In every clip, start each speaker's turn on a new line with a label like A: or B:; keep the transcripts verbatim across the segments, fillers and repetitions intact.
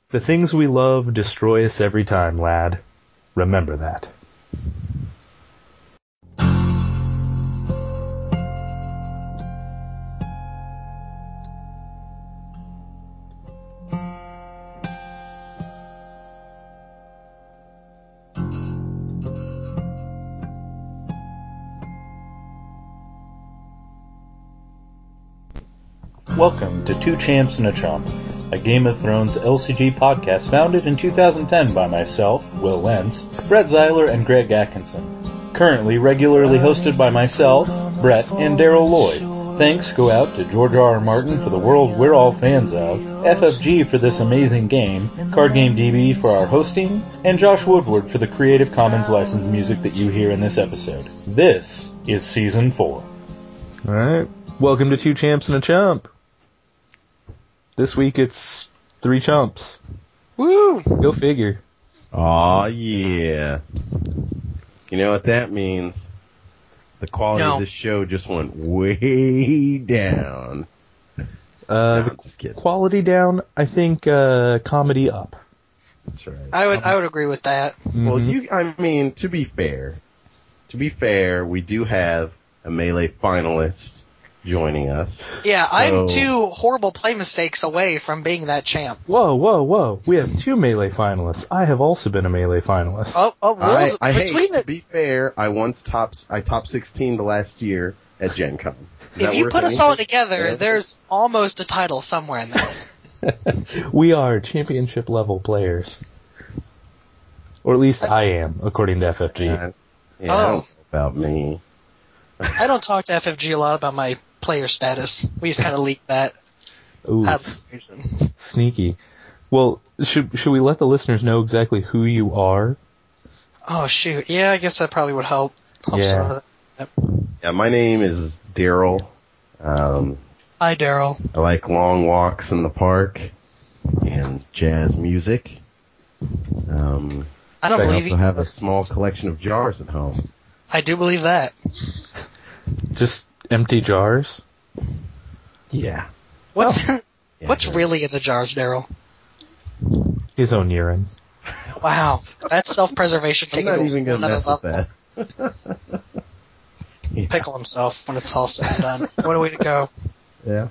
A: The things we love destroy us every time, lad. Remember that. Welcome to Two Champs and a Chump, a Game of Thrones L C G podcast founded in two thousand ten by myself, Will Lentz, Brett Zeiler, and Greg Atkinson. Currently regularly hosted by myself, Brett, and Daryl Lloyd. Thanks go out to George R. R. Martin for the world we're all fans of, F F G for this amazing game, Card Game D B for our hosting, and Josh Woodward for the Creative Commons licensed music that you hear in this episode. This is Season four. Alright, welcome to Two Champs and a Chump. This week it's three chumps.
B: Woo!
A: Go figure.
C: Aw, yeah. You know what that means? The quality
B: No.
C: of this show just went way down.
A: Uh,
C: No,
A: the
C: I'm just kidding.
A: quality down, I think uh, comedy up.
C: That's right.
B: I would I would agree with that.
C: Well,
A: Mhm.
C: you, I mean, to be fair, to be fair, we do have a Melee finalist joining us.
B: Yeah,
C: So-
B: I'm two horrible play mistakes away from being that champ.
A: Whoa, whoa, whoa. We have two Melee finalists. I have also been a Melee finalist.
B: Oh, oh,
C: I,
B: rules
C: I hate,
B: between
C: to
B: the,
C: be fair, I once top, I top sixteen the last year at Gen Con. Is
B: if
C: that
B: you
C: worth
B: put us all
C: anything?
B: together,
C: Yeah.
B: there's almost a title somewhere in there.
A: We are championship level players. Or at least I am, according to F F G.
C: Yeah, yeah, I
B: Oh.
C: don't know about me.
B: I don't talk to F F G a lot about my player status. We just kind of leak that.
A: Ooh,
B: out of the equation.
A: sneaky. Well, should should we let the listeners know exactly who you are?
B: Oh shoot, yeah, I guess that probably would help. help
A: Yeah.
B: some of that.
C: Yeah, my name is Daryl. Um,
B: Hi, Daryl.
C: I like long walks in the park and jazz music. Um,
B: I don't
C: I
B: believe
C: also
B: you.
C: have a small collection of jars at home.
B: I do believe that.
A: Just empty jars?
C: Yeah.
B: What's
C: Yeah,
B: what's
C: yeah.
B: really in the jars, Daryl?
A: His own urine.
B: Wow, that's self-preservation.
C: I'm
B: taken
C: not
B: to
C: even going to
B: another
C: mess with
B: level.
C: that. yeah.
B: Pickle himself when it's all said and done. What a way to go.
C: Yeah.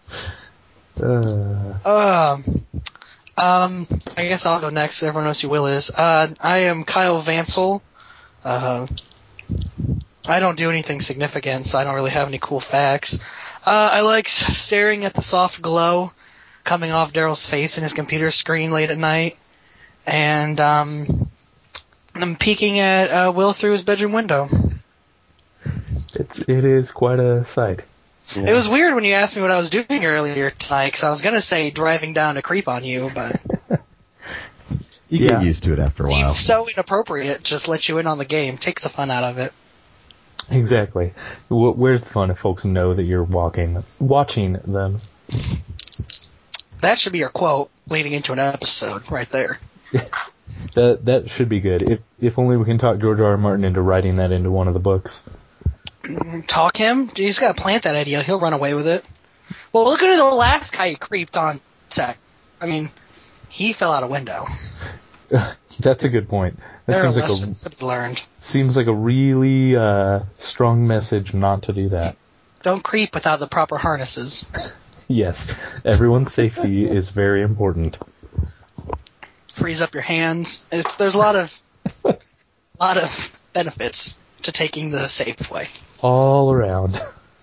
A: Uh,
B: Um, um, I guess I'll go next. Everyone knows who Will is. Uh, I am Kyle Vansel. Uh, I don't do anything significant, so I don't really have any cool facts. Uh, I like s- staring at the soft glow coming off Daryl's face in his computer screen late at night, and um, I'm peeking at uh, Will through his bedroom window.
A: it's it is quite a sight.
B: It was weird when you asked me what I was doing earlier tonight, because I was going to say driving down to creep on you, but
C: You
A: Yeah.
C: get used to it after a while.
B: seems so inappropriate. Just let you in on the game. Takes the fun out of it.
A: Exactly. Wh- Where's the fun if folks know that you're walking, watching them?
B: That should be your quote leading into an episode right there.
A: That that should be good. If if only we can talk George R. R. Martin into writing that into one of the books.
B: Talk him? You just got to plant that idea. He'll run away with it. Well, look at the last guy you creeped on tech. I mean, he fell out a window.
A: That's a good point. That
B: There are
A: seems like
B: lessons
A: a
B: to be learned.
A: seems like a really uh, strong message not to do that.
B: Don't creep without the proper harnesses.
A: Yes, everyone's safety is very important.
B: Freeze up your hands. It's, there's a lot of, lot of benefits to taking the safe way.
A: All around.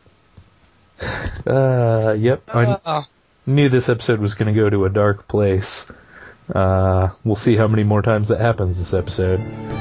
A: Uh, yep, I
B: Uh,
A: knew this episode was going to go to a dark place. Uh, we'll see how many more times that happens this episode.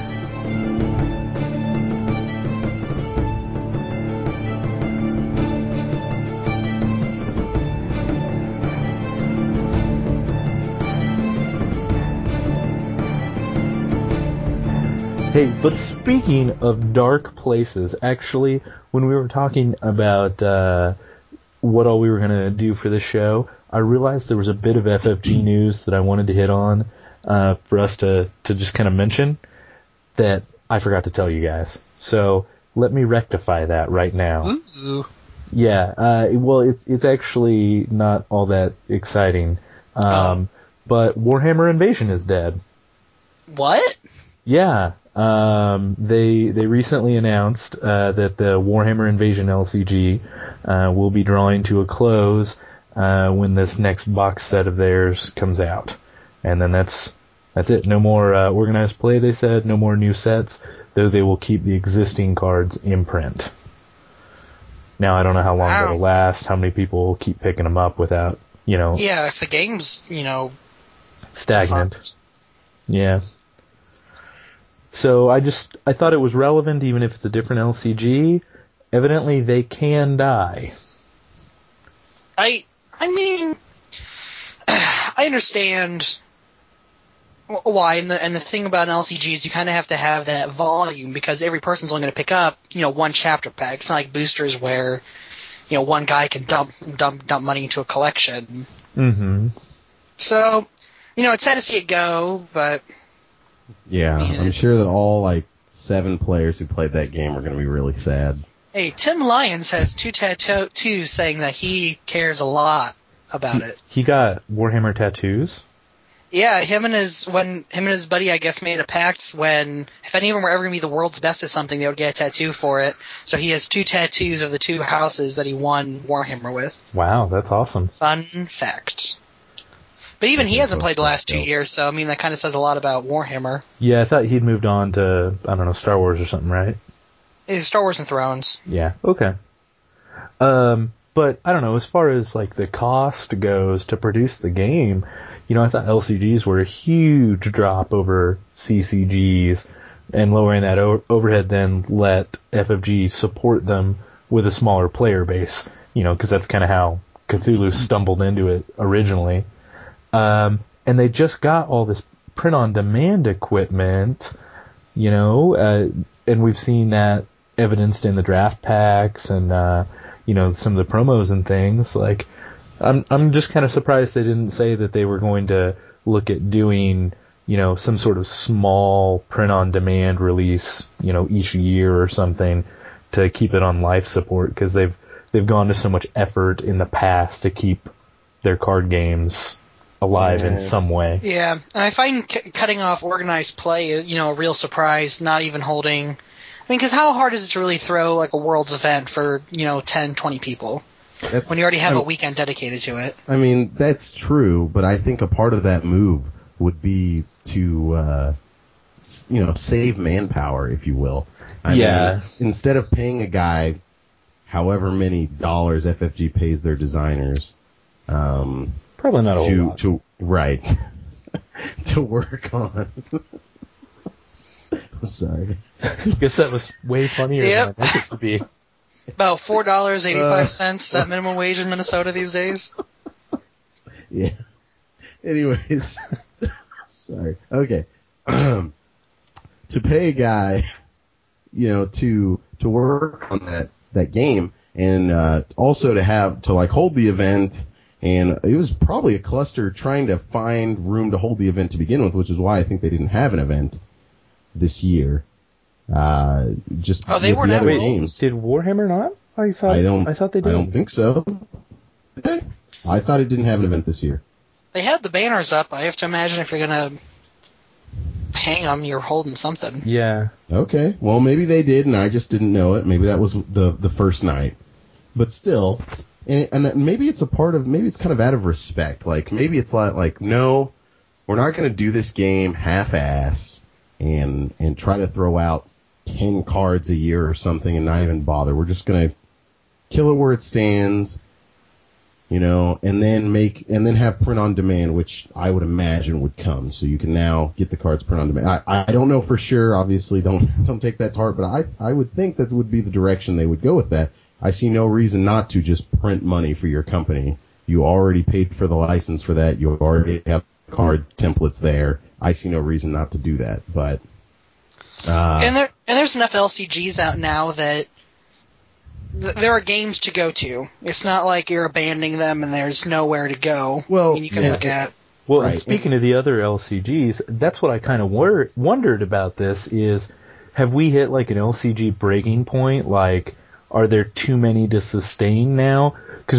A: Hey, but speaking of dark places, actually, when we were talking about uh, what all we were going to do for the show, I realized there was a bit of F F G news that I wanted to hit on uh, for us to, to just kind of mention that I forgot to tell you guys. So let me rectify that right now.
B: ooh.
A: Yeah, uh, well, it's it's actually not all that exciting. Um, but Warhammer Invasion is dead.
B: What?
A: Yeah. Um, they they recently announced uh, that the Warhammer Invasion L C G uh, will be drawing to a close uh, when this next box set of theirs comes out, and then that's that's it. No more uh, organized play. They said no more new sets, though they will keep the existing cards in print. Now I don't know how long
B: Wow.
A: that'll last. How many people will keep picking them up without, you know,
B: Yeah, if the game's, you know,
A: stagnant. Yeah. So I just, I thought it was relevant even if it's a different L C G. Evidently they can die.
B: I, I mean, I understand why, and the, and the thing about an L C G is you kind of have to have that volume because every person's only going to pick up, you know, one chapter pack. It's not like boosters where, you know, one guy can dump, dump, dump money into a collection.
A: Mm-hmm.
B: So, you know, it's sad to see it go, but...
C: Yeah,
B: Man,
C: I'm sure that all, like, seven players who played that game are going to be really sad.
B: Hey, Tim Lyons has two tattoos saying that he cares a lot about it.
A: He got Warhammer tattoos?
B: Yeah, him and his when him and his buddy, I guess, made a pact when if any of them were ever gonna be the world's best at something, they would get a tattoo for it. So he has two tattoos of the two houses that he won Warhammer with.
A: Wow, that's awesome.
B: Fun fact. But even he hasn't played the last two
C: Dope.
B: years, so I mean that kind of says a lot about Warhammer.
A: Yeah, I thought he'd moved on to, I don't know, Star Wars or something, right?
B: It's Star Wars and Thrones.
A: Yeah, okay. Um, but I don't know, as far as like the cost goes to produce the game, you know, I thought L C Gs were a huge drop over C C Gs, and lowering that o- overhead then let F F G support them with a smaller player base, you know, because that's kind of how Cthulhu stumbled into it originally. Um, and they just got all this print-on-demand equipment, you know, uh, and we've seen that evidenced in the draft packs and, uh, you know, some of the promos and things. Like, I'm I'm just kind of surprised they didn't say that they were going to look at doing, you know, some sort of small print-on-demand release, you know, each year or something to keep it on life support, because they've they've gone to so much effort in the past to keep their card games alive
C: Yeah.
A: in some way.
B: Yeah, and I find c- cutting off organized play, you know, a real surprise, not even holding... I mean, because how hard is it to really throw, like, a Worlds event for, you know, ten, twenty people
C: That's,
B: when you already have
C: I,
B: a weekend dedicated to it?
C: I mean, that's true, but I think a part of that move would be to, uh, s- you know, save manpower, if you will. I
A: Yeah.
C: mean, instead of paying a guy however many dollars F F G pays their designers, um,
A: Probably not a whole
C: to,
A: lot.
C: to, right, to work on. I'm sorry.
A: I guess that was way funnier
B: Yep.
A: than I meant it to be.
B: About four dollars and eighty-five cents, is that minimum wage in Minnesota these days?
C: Yeah. Anyways, sorry. Okay. to pay a guy, you know, to to work on that that game, and uh, also to have to like hold the event, and it was probably a cluster trying to find room to hold the event to begin with, which is why I think they didn't have an event this year. Uh, just
B: Oh, they
C: with
B: weren't
C: the
B: at
C: other
B: Worlds?
C: games.
A: Did Warhammer not? I thought
C: I don't.
A: I thought they did.
C: I don't think so. Did they? I thought it didn't have an event this year.
B: They had the banners up. I have to imagine if you're going to hang them, you're holding something.
A: Yeah.
C: Okay, well maybe they did, and I just didn't know it. Maybe that was the the first night, but still, and, and maybe it's a part of maybe it's kind of out of respect. Like maybe it's like like no, we're not going to do this game half-ass and and try to throw out ten cards a year or something and not even bother. We're just going to kill it where it stands, you know, and then make and then have print on demand, which I would imagine would come. So you can now get the cards print on demand. I, I don't know for sure. Obviously, don't don't take that to heart, but I I would think that would be the direction they would go with that. I see no reason not to just print money for your company. You already paid for the license for that. You already have card templates there. I see no reason not to do that. But uh,
B: And there and there's enough L C Gs out now that th- there are games to go to. It's not like you're abandoning them and there's nowhere to go.
C: Well,
B: I mean, you can
C: yeah,
B: look at.
A: Well,
C: Right.
A: and speaking of the other L C Gs, that's what I kind of wor- wondered about this is, have we hit like an L C G breaking point? Like, are there too many to sustain now? Because we,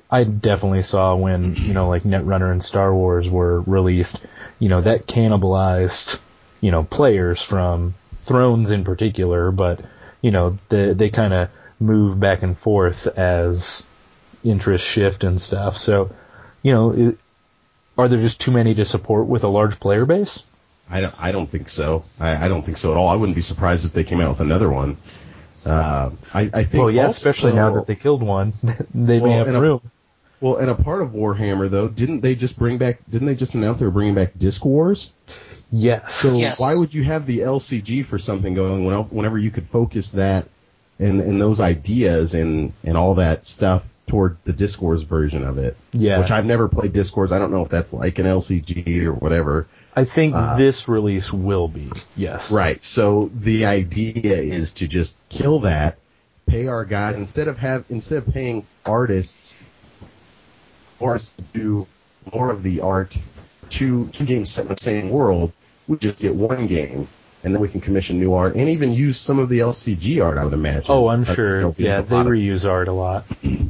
A: I definitely saw when, you know, like Netrunner and Star Wars were released, you know, that cannibalized, you know, players from Thrones in particular, but, you know, they, they kind of move back and forth as interests shift and stuff. So, you know, it, are there just too many to support with a large player base?
C: I don't, I don't think so. I, I don't think so at all. I wouldn't be surprised if they came out with another one. Uh, I, I think
A: well, yeah,
C: also,
A: especially now that they killed one, they
C: well,
A: may have
C: and
A: room.
C: A, well, and a part of Warhammer though, didn't they just bring back? Didn't they just announce they were bringing back Disc Wars?
A: Yes.
C: So
B: yes.
C: why would you have the L C G for something going when, whenever you could focus that and, and those ideas and, and all that stuff toward the Disc Wars version of it?
A: Yeah.
C: Which I've never played Disc Wars. I don't know if that's like an L C G or whatever.
A: I think
C: uh,
A: this release will be, yes.
C: Right. So the idea is to just kill that, pay our guys instead of have instead of paying artists or to do more of the art, two two games set in the same world, we just get one game, and then we can commission new art and even use some of the L C G art, I would imagine.
A: Oh, I'm
C: But
A: sure.
C: there'll be
A: Yeah,
C: a
A: they
C: lot of-
A: reuse art a lot.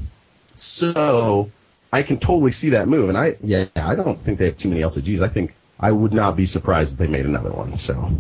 C: So I can totally see that move, and I yeah, I don't think they have too many L C Gs. I think I would not be surprised if they made another one. So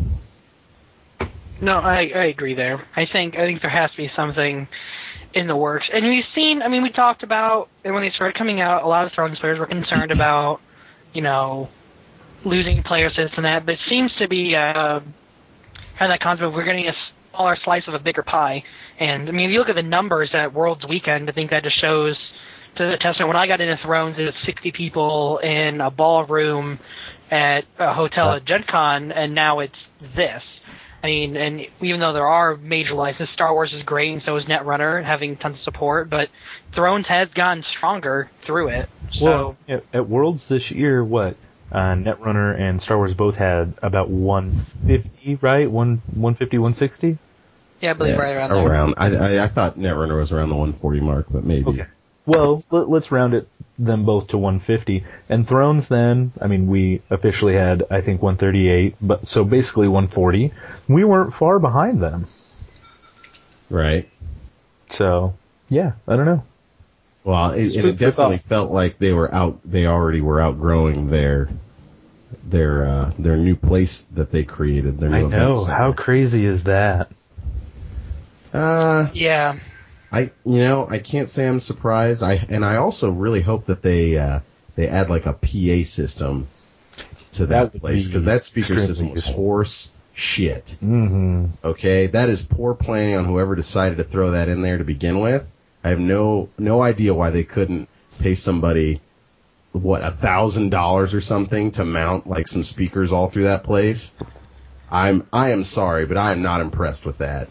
D: No, I, I agree there. I think I think there has to be something in the works. And we've seen, I mean, we talked about, and when they started coming out, a lot of Thrones players were concerned about, you know, losing players, this and that, but it seems to be uh, kind of that concept of we're getting a smaller slice of a bigger pie. And, I mean, if you look at the numbers at Worlds Weekend, I think that just shows to the testament. When I got into Thrones, it was sixty people in a ballroom at a hotel at Gen Con, and now it's this. I mean, and even though there are major licenses, Star Wars is great, and so is Netrunner, having tons of support, but Thrones has gotten stronger through it. So.
A: Well, at, at Worlds this year, what? Uh, Netrunner and Star Wars both had about one fifty, right? One, one fifty, one sixty?
B: Yeah, I believe
C: yeah,
B: right around there.
C: around. I, I I thought Netrunner was around the one forty mark, but maybe.
A: Okay. Well, let, let's round it them both to one fifty. And Thrones then, I mean, we officially had, I think, one thirty-eight, but so basically one forty. We weren't far behind them.
C: Right.
A: So, yeah, I don't know.
C: Well, it,
A: Food
C: it
A: for
C: definitely
A: thought.
C: felt like they were out. They already were outgrowing their their uh, their new place that they created. Their new
A: I
C: event
A: know.
C: center.
A: How crazy is that?
C: Uh,
B: Yeah.
C: I you know I can't say I'm surprised. I and I also really hope that they uh, they add like a P A system to that,
A: That would
C: place,
A: be
C: because that speaker
A: extremely
C: system was
A: useful.
C: horse shit.
A: Mm-hmm.
C: Okay, that is poor planning on whoever decided to throw that in there to begin with. I have no no idea why they couldn't pay somebody what a thousand dollars or something to mount like some speakers all through that place. I'm I am sorry, but I am not impressed with that.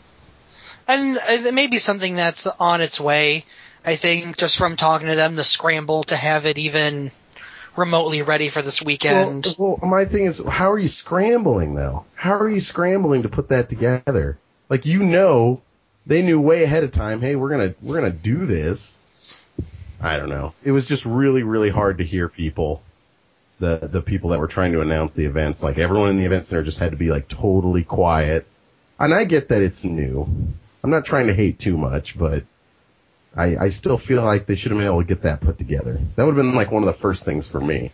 B: And uh, it may be something that's on its way. I think just from talking to them, the scramble to have it even remotely ready for this weekend.
C: Well, well, my thing is, how are you scrambling though? How are you scrambling to put that together? Like, you know, they knew way ahead of time. Hey, we're gonna we're gonna do this. I don't know. It was just really really hard to hear people, the the people that were trying to announce the events. Like, everyone in the event center just had to be like totally quiet. And I get that it's new. I'm not trying to hate too much, but I, I still feel like they should have been able to get that put together. That would have been like one of the first things for me.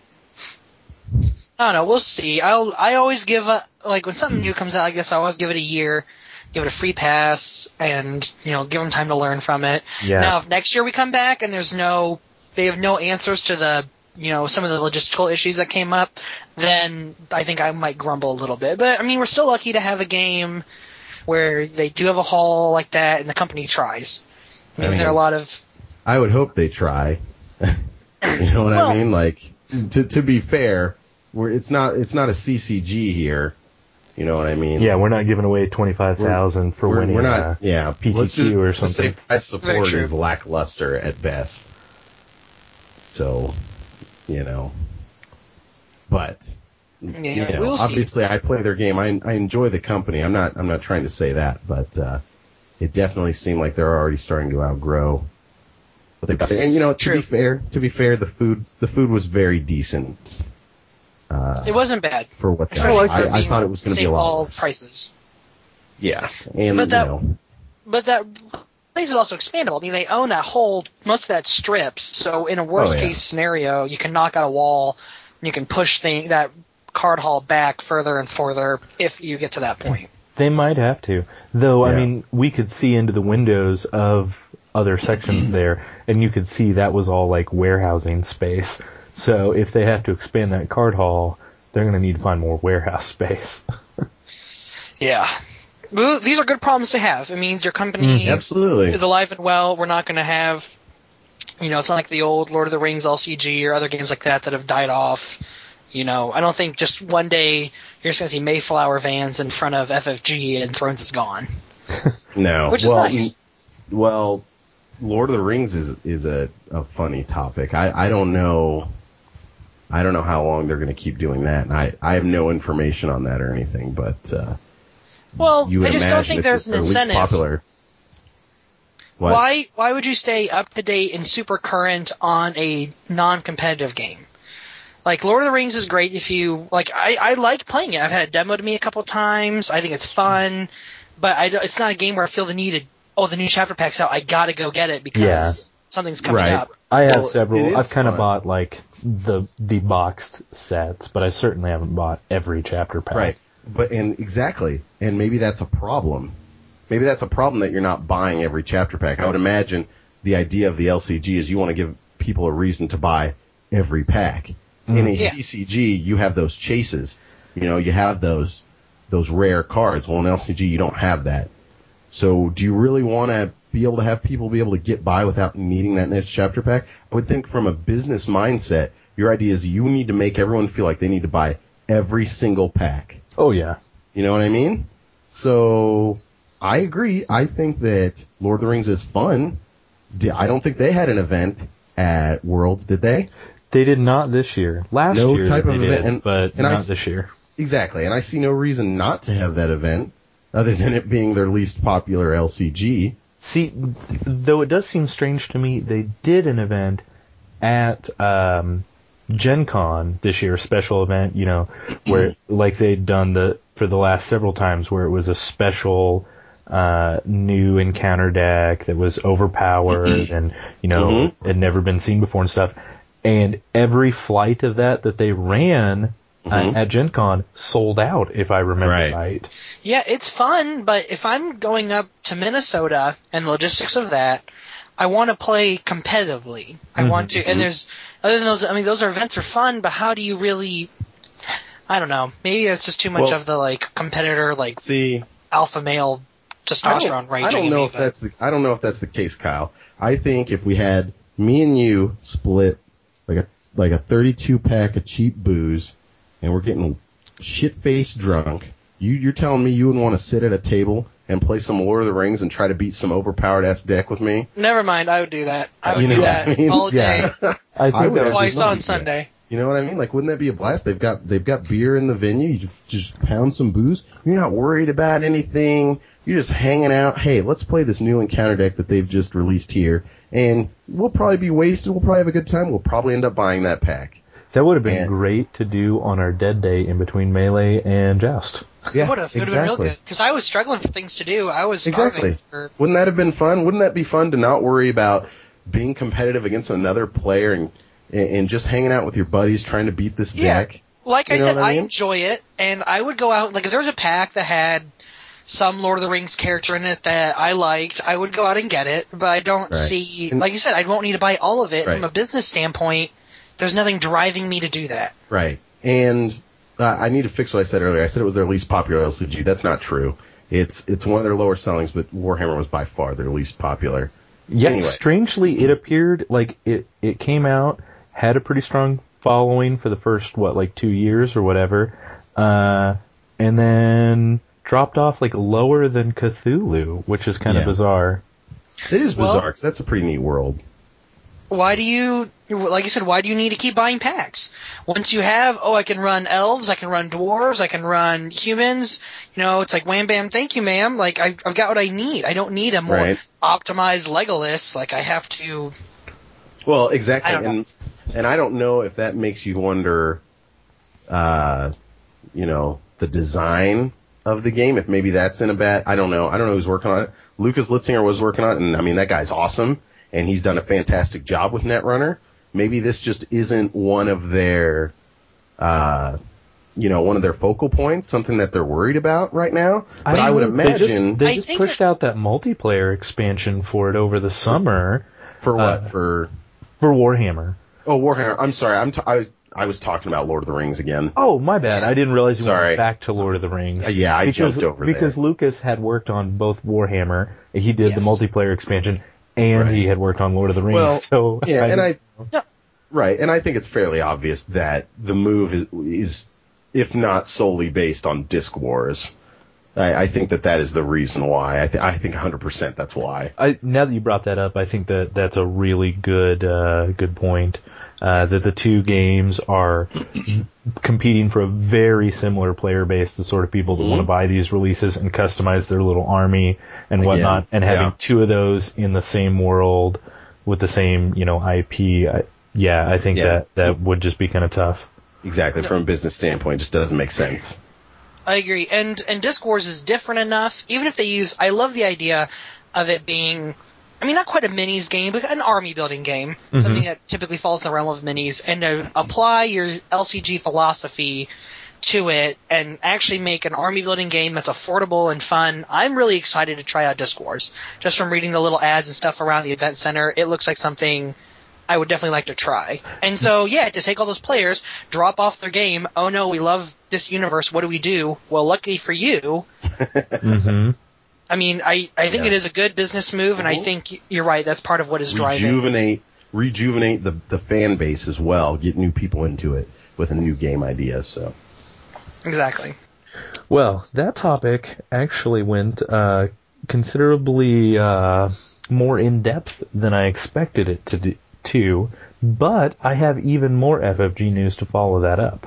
B: I don't know. We'll see. I'll. I always give a, like when something new comes out. I guess I always give it a year, give it a free pass, and you know, give them time to learn from it.
A: Yeah.
B: Now, if next year we come back and there's no, they have no answers to the, you know, some of the logistical issues that came up, then I think I might grumble a little bit. But I mean, we're still lucky to have a game where they do have a haul like that, and the company tries. I mean,
C: I mean,
B: there are a lot of.
C: I would hope they try. You know what
B: Well-
C: I mean? Like, to to be fair, we're it's not it's not a C C G here. You know what I mean?
A: Yeah, we're not giving away twenty-five thousand for
C: We're,
A: winning
C: we're not.
A: uh,
C: yeah,
A: P T Q
C: let's just,
A: or
C: let's say
A: something.
C: price
B: Very
C: support
B: true.
C: is lackluster at best. So, you know, but
B: Yeah,
C: you know,
B: we'll see.
C: obviously I play their game. I I enjoy the company. I'm not I'm not trying to say that, but uh, it definitely seemed like they're already starting to outgrow what they've got there. And you know, to
B: True.
C: be fair, to be fair, the food the food was very decent. Uh,
B: It wasn't bad.
C: for what they,
B: Especially
C: I,
B: for
C: I
B: being
C: thought it was going to be a
B: Saint
C: lot
B: Paul
C: worse.
B: prices.
C: Yeah, and
B: But that-
C: you know,
B: But that
D: place is also expandable. I mean, they own that whole, most of that strips, so in a worst
C: Oh, yeah.
D: case scenario, you can knock out a wall, and you can push thing, that card hall back further and further if you get to that point.
A: They might have to. Though,
C: Yeah.
A: I mean, we could see into the windows of other sections there, and you could see that was all like warehousing space. So if they have to expand that card hall, they're going to need to find more warehouse space.
D: Yeah. Well, these are good problems to have. It means your company
C: Absolutely.
D: is alive and well. We're not going to have, you know, it's not like the old Lord of the Rings L C G or other games like that that have died off. You know, I don't think just one day you're just going to see Mayflower vans in front of F F G and Thrones is gone.
C: No.
D: Which is
C: well,
D: nice.
C: n- Well, Lord of the Rings is is a, a funny topic. I, I don't know. I don't know how long they're going to keep doing that, and I, I have no information on that or anything. But uh,
D: Well,
C: you would
D: I just don't
C: imagine
D: think
C: it's
D: there's
C: their
D: an
C: least
D: incentive.
C: popular. What?
D: Why why would you stay up to date and super current on a non-competitive game? Like, Lord of the Rings is great if you, like, I, I like playing it. I've had it demoed to me a couple times. I think it's fun, but I, don't- it's not a game where I feel the need to, oh, the new chapter pack's out, I gotta go get it because
A: Yeah.
D: something's coming
C: Right.
D: up.
A: I have
C: Well, it
A: several.
C: is
A: I've kind of
C: fun.
A: bought like the the boxed sets, but I certainly haven't bought every chapter pack.
C: Right. But and exactly, and maybe that's a problem. Maybe that's a problem that you're not buying every chapter pack. I would imagine the idea of the L C G is you want to give people a reason to buy every pack. In a
D: Yeah.
C: C C G, you have those chases. You know, you have those those rare cards. Well, in L C G, you don't have that. So, do you really want to be able to have people be able to get by without needing that next chapter pack? I would think from a business mindset, your idea is you need to make everyone feel like they need to buy every single pack.
A: Oh yeah.
C: You know what I mean? So, I agree. I think that Lord of the Rings is fun. Di- I don't think they had an event at Worlds, did they?
A: They did not this year. Last
C: No
A: year
C: type
A: they
C: of
A: did,
C: event, and-
A: but
C: and I
A: not
C: s-
A: this year.
C: Exactly. And I see no reason not to have that event, other than it being their least popular L C G.
A: See, th- though it does seem strange to me, they did an event at um, Gen Con this year, a special event, you know, where like they'd done the for the last several times, where it was a special uh, new encounter deck that was overpowered and you know
C: Mhm.
A: had never been seen before and stuff. And every flight of that that they ran uh,
C: Mhm.
A: at Gen Con sold out, if I remember
C: Right.
A: right.
D: Yeah, it's fun, but if I'm going up to Minnesota and the logistics of that, I want to play competitively. I
A: Mhm.
D: want to, and there's, other than those, I mean, those are events are fun, but how do you really, I don't know, maybe it's just too much
C: Well,
D: of the, like, competitor, like,
C: See,
D: alpha male
C: I
D: testosterone
C: don't,
D: raging
C: I don't
D: in
C: know
D: me,
C: if
D: but-
C: that's the I don't know if that's the case, Kyle. I think if we had me and you split like a like a thirty-two pack of cheap booze, and we're getting shit faced drunk, you you're telling me you would want to sit at a table and play some Lord of the Rings and try to beat some overpowered ass deck with me?
D: Never mind, I would do that. I would
C: You know
D: do
C: what
D: that
C: I mean?
D: all day,
A: Yeah. I think
C: I would
A: that
C: have
A: would
D: twice
C: no
D: on
C: idea.
D: Sunday.
C: You know what I mean? Like, wouldn't that be a blast? They've got they've got beer in the venue. You just, just pound some booze. You're not worried about anything. You're just hanging out. Hey, let's play this new encounter deck that they've just released here, and we'll probably be wasted. We'll probably have a good time. We'll probably end up buying that pack.
A: That would have been
C: And-
A: great to do on our dead day in between Melee and Joust.
C: Yeah,
D: It would have. It would have been real good. Because I was struggling for things to do. I was starving
C: Exactly.
D: for
C: Wouldn't that have been fun? Wouldn't that be fun to not worry about being competitive against another player and and just hanging out with your buddies trying to beat this
D: Yeah.
C: deck?
D: Like
C: You
D: I
C: know
D: said,
C: what I
D: I
C: mean?
D: enjoy it, and I would go out, like, if there was a pack that had some Lord of the Rings character in it that I liked, I would go out and get it, but I don't
C: Right.
D: see,
C: And-
D: like you said, I won't need to buy all of it.
C: Right.
D: From a business standpoint, there's nothing driving me to do that.
C: Right. And uh, I need to fix what I said earlier. I said it was their least popular L C G. That's not true. It's it's one of their lower sellings, but Warhammer was by far their least popular.
A: Yeah,
C: Anyway.
A: strangely, it appeared like it, it came out, had a pretty strong following for the first, what, like two years or whatever, uh, and then dropped off like lower than Cthulhu, which is kind of
C: Yeah.
A: bizarre.
C: It is
D: Well-
C: bizarre because that's a pretty neat world.
D: Why do you, like you said, why do you need to keep buying packs? Once you have, oh, I can run elves, I can run dwarves, I can run humans, you know, it's like wham bam, thank you ma'am, like I, I've got what I need. I don't need a more
C: Right.
D: optimized Legolas, like I have to,
C: Well, exactly.
D: I don't know.
C: and and I don't know if that makes you wonder, uh, you know, the design of the game. If maybe that's in a bad, I don't know. I don't know who's working on it. Lucas Litzinger was working on it, and I mean, that guy's awesome, and he's done a fantastic job with Netrunner. Maybe this just isn't one of their, uh, you know, one of their focal points, something that they're worried about right now. But I, I would imagine...
A: They just, they
B: I
A: just
B: think
A: pushed
B: that,
A: out that multiplayer expansion for it over the summer.
C: For what?
A: Uh,
C: for
A: For Warhammer.
C: Oh, Warhammer. I'm sorry. I'm t- I, was, I was talking about Lord of the Rings again.
A: Oh, my bad. I didn't realize you
C: Sorry.
A: went back to Lord of the Rings.
C: Uh, yeah, I
A: because,
C: jumped over
A: Because
C: there.
A: Lucas had worked on both Warhammer, he did
B: Yes.
A: the multiplayer expansion, and
C: Right.
A: he had worked on Lord of the Rings.
C: Well,
A: so
C: yeah,
A: I
C: and I...
B: Yeah.
C: Right, and I think it's fairly obvious that the move is, is if not solely based on Disc Wars. I, I think that that is the reason why. I, th- I think one hundred percent that's why.
A: I, now that you brought that up, I think that that's a really good uh, good point. Uh, that the two games are competing for a very similar player base, the sort of people that
C: Mm-hmm.
A: want to buy these releases and customize their little army and whatnot,
C: Again,
A: and having
C: yeah.
A: two of those in the same world with the same, you know, I P. I, yeah, I think
C: Yeah.
A: that that would just be kind of tough.
C: Exactly, from a business standpoint, it just doesn't make sense.
B: I agree. And and Disc Wars is different enough, even if they use, I love the idea of it being, I mean, not quite a minis game, but an army building game,
A: Mhm.
B: something that typically falls in the realm of minis, and to apply your L C G philosophy to it and actually make an army building game that's affordable and fun. I'm really excited to try out Disc Wars. Just from reading the little ads and stuff around the event center, it looks like something I would definitely like to try. And so, yeah, to take all those players, drop off their game, oh no, we love this universe, what do we do? Well, luckily for you,
A: Mm-hmm.
B: I mean, I, I think
C: Yeah.
B: it is a good business move, and I
C: Mhm.
B: think you're right, that's part of what is driving.
C: Rejuvenate, rejuvenate the, the fan base as well, get new people into it with a new game idea, so.
B: Exactly.
A: Well, that topic actually went uh, considerably uh, more in depth than I expected it to do, to, but I have even more F F G news to follow that up.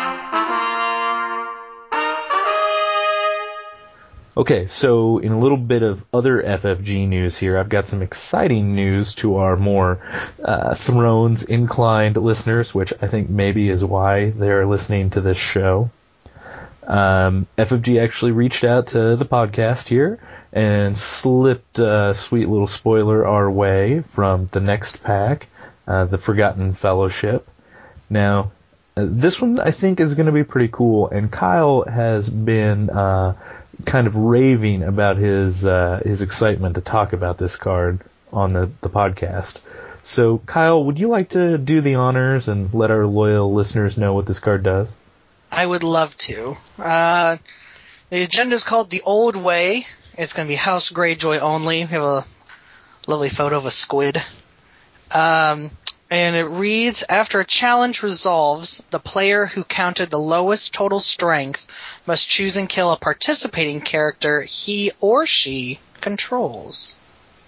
A: Okay, so in a little bit of other F F G news here, I've got some exciting news to our more uh, Thrones-inclined listeners, which I think maybe is why they're listening to this show. Um, F F G actually reached out to the podcast here and slipped a sweet little spoiler our way from the next pack, uh, the Forgotten Fellowship. Now, uh, this one I think is going to be pretty cool, and Kyle has been uh, kind of raving about his uh, his excitement to talk about this card on the, the podcast. So, Kyle, would you like to do the honors and let our loyal listeners know what this card does?
B: I would love to. Uh, the agenda is called The Old Way. It's going to be House Greyjoy only. We have a lovely photo of a squid. Um, and it reads, after a challenge resolves, the player who counted the lowest total strength must choose and kill a participating character he or she controls.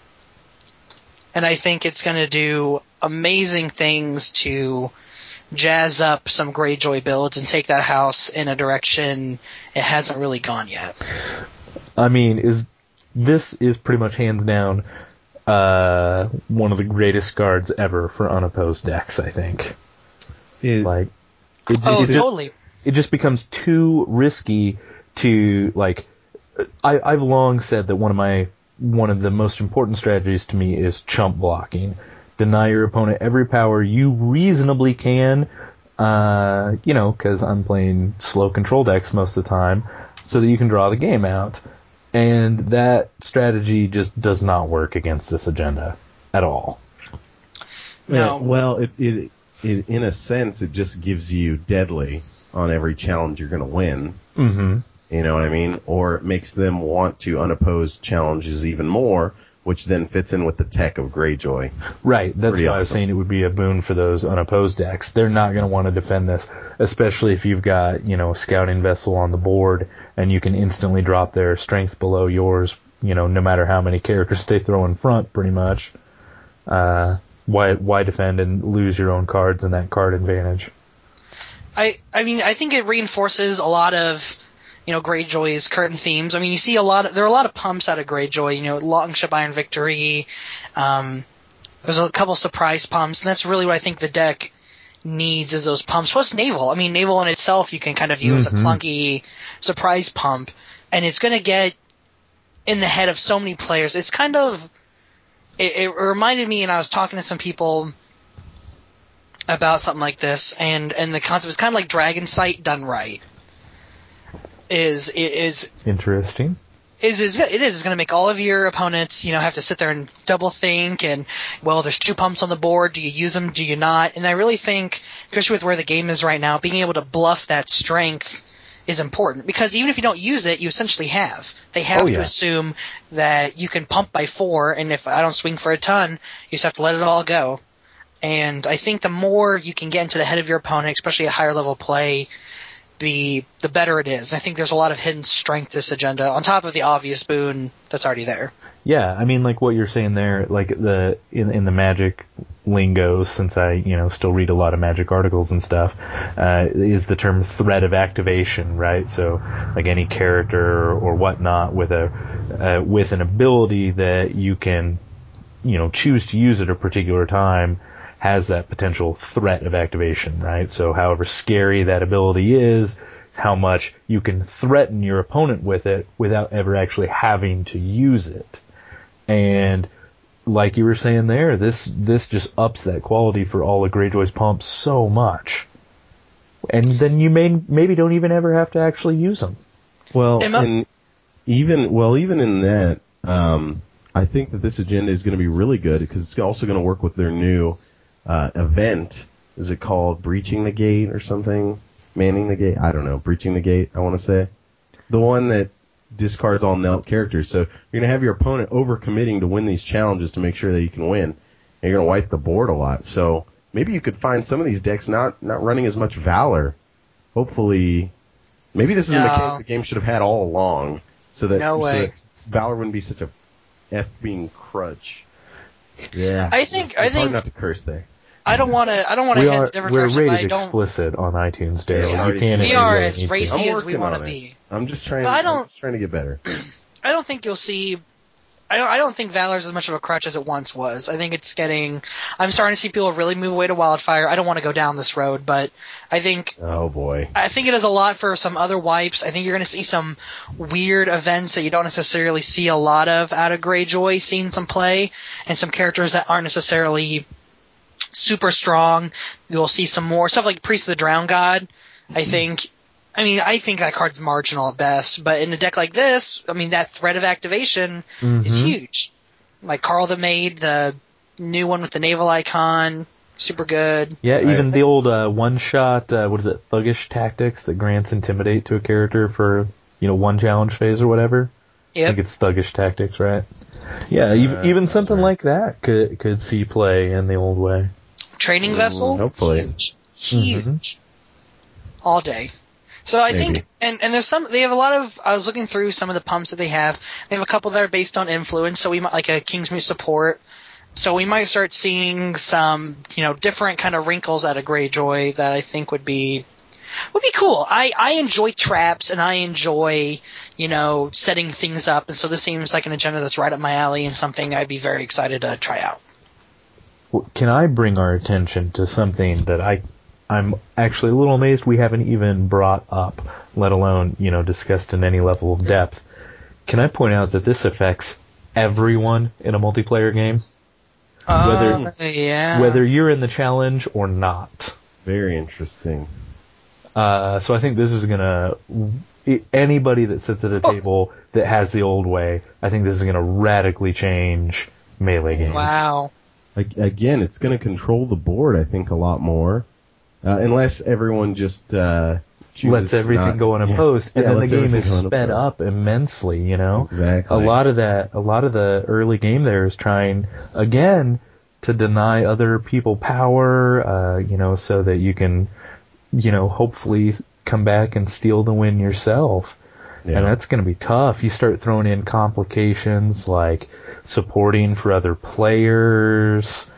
B: And I think it's going to do amazing things to jazz up some Greyjoy builds and take that house in a direction it hasn't really gone yet.
A: I mean, is this is pretty much hands down uh, one of the greatest cards ever for unopposed decks, I think.
C: It,
A: Like, it,
B: Oh,
A: it just,
B: totally.
A: It just becomes too risky to, like, I, I've long said that one of my, one of the most important strategies to me is chump blocking. Deny your opponent every power you reasonably can, uh, you know, because I'm playing slow control decks most of the time, so that you can draw the game out. And that strategy just does not work against this agenda at all.
B: No.
C: Well, it, it, it, in a sense, it just gives you deadly on every challenge you're going to win.
A: Mm-hmm.
C: You know what I mean? Or it makes them want to unopposed challenges even more, which then fits in with the tech of Greyjoy.
A: Right, that's
C: Pretty
A: why I was
C: awesome.
A: saying it would be a boon for those unopposed decks. They're not going to want to defend this, especially if you've got, you know, a scouting vessel on the board and you can instantly drop their strength below yours, you know, no matter how many characters they throw in front, pretty much. Uh, why why defend and lose your own cards in that card advantage?
B: I, I mean, I think it reinforces a lot of, you know, Greyjoy's current themes. I mean, you see a lot of, there are a lot of pumps out of Greyjoy, you know, Longship Iron Victory, um, there's a couple surprise pumps, and that's really what I think the deck needs is those pumps. Plus Naval. I mean, Naval in itself you can kind of view as a
A: Mhm.
B: clunky surprise pump, and it's going to get in the head of so many players. It's kind of it, it reminded me, and I was talking to some people about something like this, and, and the concept is kind of like Dragon Sight done right. Is is
A: Interesting.
B: Is is it is it's going to make all of your opponents, you know, have to sit there and double think, and well, there's two pumps on the board. Do you use them? Do you not? And I really think, especially with where the game is right now, being able to bluff that strength is important, because even if you don't use it, you essentially have. They have
A: Oh,
B: to
A: yeah.
B: assume that you can pump by four, and if I don't swing for a ton, you just have to let it all go. And I think the more you can get into the head of your opponent, especially at higher level play, the the better it is. I think there's a lot of hidden strength to this agenda, on top of the obvious boon that's already there.
A: Yeah, I mean, like what you're saying there, like the in in the Magic lingo, since I you know still read a lot of Magic articles and stuff, uh, is the term threat of activation, right? So like any character or whatnot with a uh, with an ability that you can you know choose to use at a particular time has that potential threat of activation, right? So however scary that ability is, how much you can threaten your opponent with it without ever actually having to use it. And like you were saying there, this this just ups that quality for all of Greyjoy's pumps so much. And then you may maybe don't even ever have to actually use them.
C: Well,
B: Emma?
C: and even well, even in that, um, I think that this agenda is going to be really good because it's also going to work with their new uh, event. Is it called Breaching the Gate or something? Manning the Gate? I don't know. Breaching the Gate, I want to say. The one that discards all knelt characters. So you're going to have your opponent overcommitting to win these challenges to make sure that you can win. And you're going to wipe the board a lot. So maybe you could find some of these decks not, not running as much Valor. Hopefully, maybe this is
B: No.
C: a mechanic the game should have had all along. So that,
B: No
C: so
B: way.
C: that Valor wouldn't be such a F-being crutch. Yeah.
B: I think-
C: It's, it's
B: I
C: hard
B: think-
C: not to curse there.
B: I don't want to. I don't want to
A: We
B: head
A: are
B: in a different
A: we're
B: direction, but I
A: rated
B: don't.
A: explicit on iTunes, Daryl.
C: Yeah,
A: you can't.
C: we
B: We
A: if
B: are
A: you really
B: as
A: need to.
B: racy
C: I'm
B: as we
C: working
B: want
C: on
B: to
C: it.
B: be.
C: I'm just trying.
B: But I
C: I'm
B: don't-
C: just trying to get better.
B: I don't think you'll see. I don't. I don't think Valor's as much of a crutch as it once was. I think it's getting. I'm starting to see people really move away to Wildfire. I don't want to go down this road, but I think.
C: Oh boy.
B: I think it is a lot for some other wipes. I think you're going to see some weird events that you don't necessarily see a lot of out of Greyjoy seeing some play, and some characters that aren't necessarily super strong. You'll see some more stuff like Priest of the Drowned God. I think. I mean, I think that card's marginal at best, but in a deck like this, I mean, that threat of activation is
A: Mhm.
B: huge. Like Carl the Maid, the new one with the naval icon, super good.
A: Yeah,
C: I-
A: even the old uh, one-shot, uh, what is it, Thuggish Tactics that grants Intimidate to a character for, you know, one challenge phase or whatever. I think
B: Yep.
A: it's Thuggish Tactics, right? Yeah, even,
C: that
A: even
C: sounds
A: something
C: right.
A: like that could could see play in the old way.
B: Training
C: Mm,
B: vessel,
C: hopefully.
B: huge, huge,
A: Mhm.
B: all day. So I
C: Maybe.
B: think, and, and there's some, they have a lot of, I was looking through some of the pumps that they have. They have a couple that are based on influence, so we might, like a Kingsmoot support. So we might start seeing some, you know, different kind of wrinkles out of Greyjoy that I think would be, would be cool. I, I enjoy traps and I enjoy, you know, setting things up, and so this seems like an agenda that's right up my alley and something I'd be very excited to try out.
A: Well, can I bring our attention to something that I, I'm actually a little amazed we haven't even brought up, let alone, you know, discussed in any level of depth. Can I point out that this affects everyone in a multiplayer game? Whether-
B: uh, yeah.
A: Whether you're in the challenge or not.
C: Very interesting.
A: Uh, so I think this is gonna, anybody that sits at a table that has the old way, I think this is gonna radically change Melee games.
B: Wow.
C: Ag- Again, it's going to control the board, I think, a lot more. Uh, unless everyone just uh, chooses
A: Lets
C: to
A: everything
C: not-
A: go unopposed,
C: Yeah.
A: and
C: Yeah,
A: then the
C: lets
A: game
C: everything
A: is
C: go
A: sped
C: unopposed.
A: up immensely, you know?
C: Exactly.
A: A lot of that, a lot of the early game there is trying, again, to deny other people power, uh, you know, so that you can, you know, hopefully come back and steal the win yourself.
C: Yeah.
A: And that's going to be tough. You start throwing in complications like supporting for other players,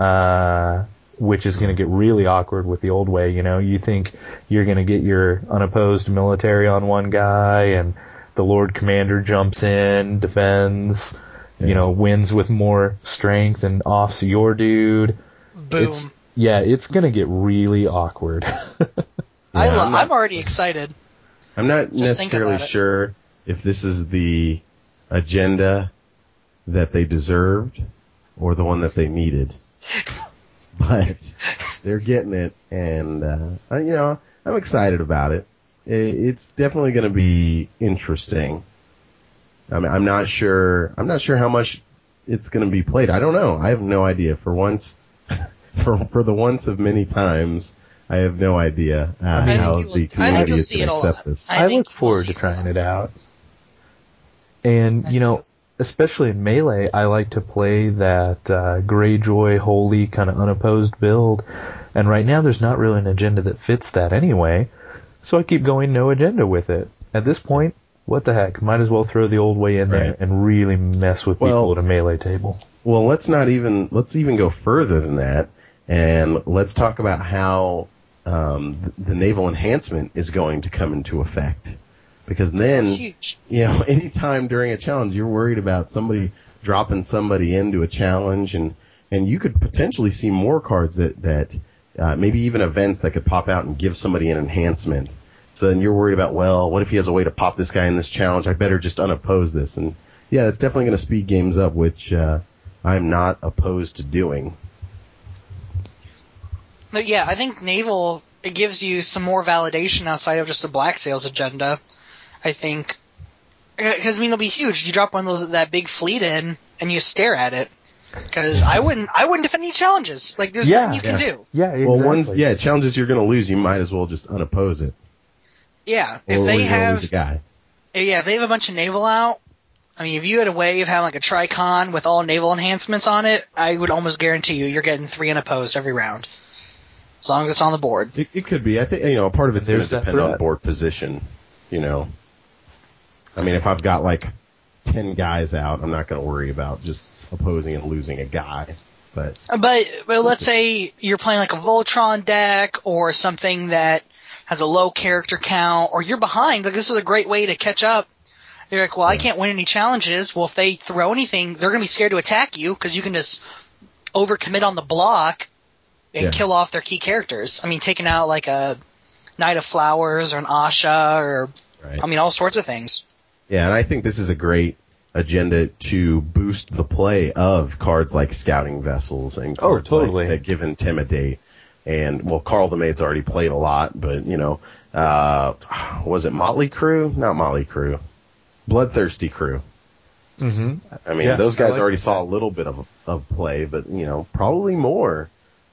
A: uh, which is going to get really awkward with the old way. You know, you think you're going to get your unopposed military on one guy, and the Lord Commander jumps in, defends,
C: Yeah.
A: you know, wins with more strength and offs your dude.
B: Boom.
A: It's, yeah, it's going to get really awkward.
B: I
C: Yeah,
B: lo-
C: I'm not-
B: I'm already excited.
C: I'm not
B: Just think
C: necessarily
B: about it.
C: sure if this is the agenda that they deserved or the one that they needed. But they're getting it, and, uh, you know, I'm excited about it. It's definitely going to be interesting. I mean, I'm not sure, I'm not sure how much it's going to be played. I don't know. I have no idea. For once, for, for the once of many times, I have no idea uh,
B: I mean,
C: how
B: will,
C: the community is going to accept this.
A: I, I look forward to
B: we'll
A: trying it out. And, you know, especially in Melee, I like to play that uh, Greyjoy, Holy, kind of unopposed build. And right now there's not really an agenda that fits that anyway. So I keep going no agenda with it. At this point, what the heck? Might as well throw the old way in there
C: right.
A: and really mess with
C: well,
A: people at a Melee table.
C: Well, let's not even, let's even go further than that. And let's talk about how um, the, the naval enhancement is going to come into effect. Because then,
B: huge.
C: you know, anytime during a challenge, you're worried about somebody dropping somebody into a challenge, and, and you could potentially see more cards that, that uh, maybe even events that could pop out and give somebody an enhancement. So then you're worried about, well, what if he has a way to pop this guy in this challenge? I better just unoppose this. And yeah, it's definitely going to speed games up, which uh, I'm not opposed to doing.
B: But yeah, I think naval, it gives you some more validation outside of just the Black Sails agenda. I think, because I mean it'll be huge. You drop one of those that big fleet in, and you stare at it. Because I wouldn't, I wouldn't defend any challenges. Like there's
A: yeah,
B: nothing you
C: yeah.
B: can do.
A: Yeah, exactly.
C: Well, ones, yeah, challenges you're going to lose, you might as well just unoppose it.
B: Yeah,
C: Or,
B: if they
C: or you're
B: have,
C: gonna lose a guy.
B: yeah, if they have a bunch of naval out. I mean, if you had a way of having like a Tricon with all naval enhancements on it, I would almost guarantee you you're getting three unopposed every round, as long as it's on the board.
C: It, it could be. I think you know part of it's going to
A: There's that
C: depend on
A: threat.
C: board position. You know, I mean, if I've got like ten guys out, I'm not going to worry about just opposing and losing a guy. But
B: But but let's say you're playing like a Voltron deck or something that has a low character count, or you're behind. Like this is a great way to catch up. You're like, well, I can't win any challenges. Well, if they throw anything, they're going to be scared to attack you because you can just overcommit on the block and
C: Yeah.
B: kill off their key characters. I mean, taking out like a Knight of Flowers or an Asha or,
C: right.
B: I mean, all sorts of things.
C: Yeah, and I think this is a great agenda to boost the play of cards like Scouting Vessels and
A: Oh,
C: cards
A: totally.
C: like that give Intimidate. And, well, Carl the Maid's already played a lot, but, you know, uh, was it Motley Crew? Not Motley Crew. Bloodthirsty Crew.
A: Mm-hmm.
C: I mean,
A: Yeah,
C: those guys
A: I like
C: already
A: that.
C: saw a little bit of of play, but, you know, probably more.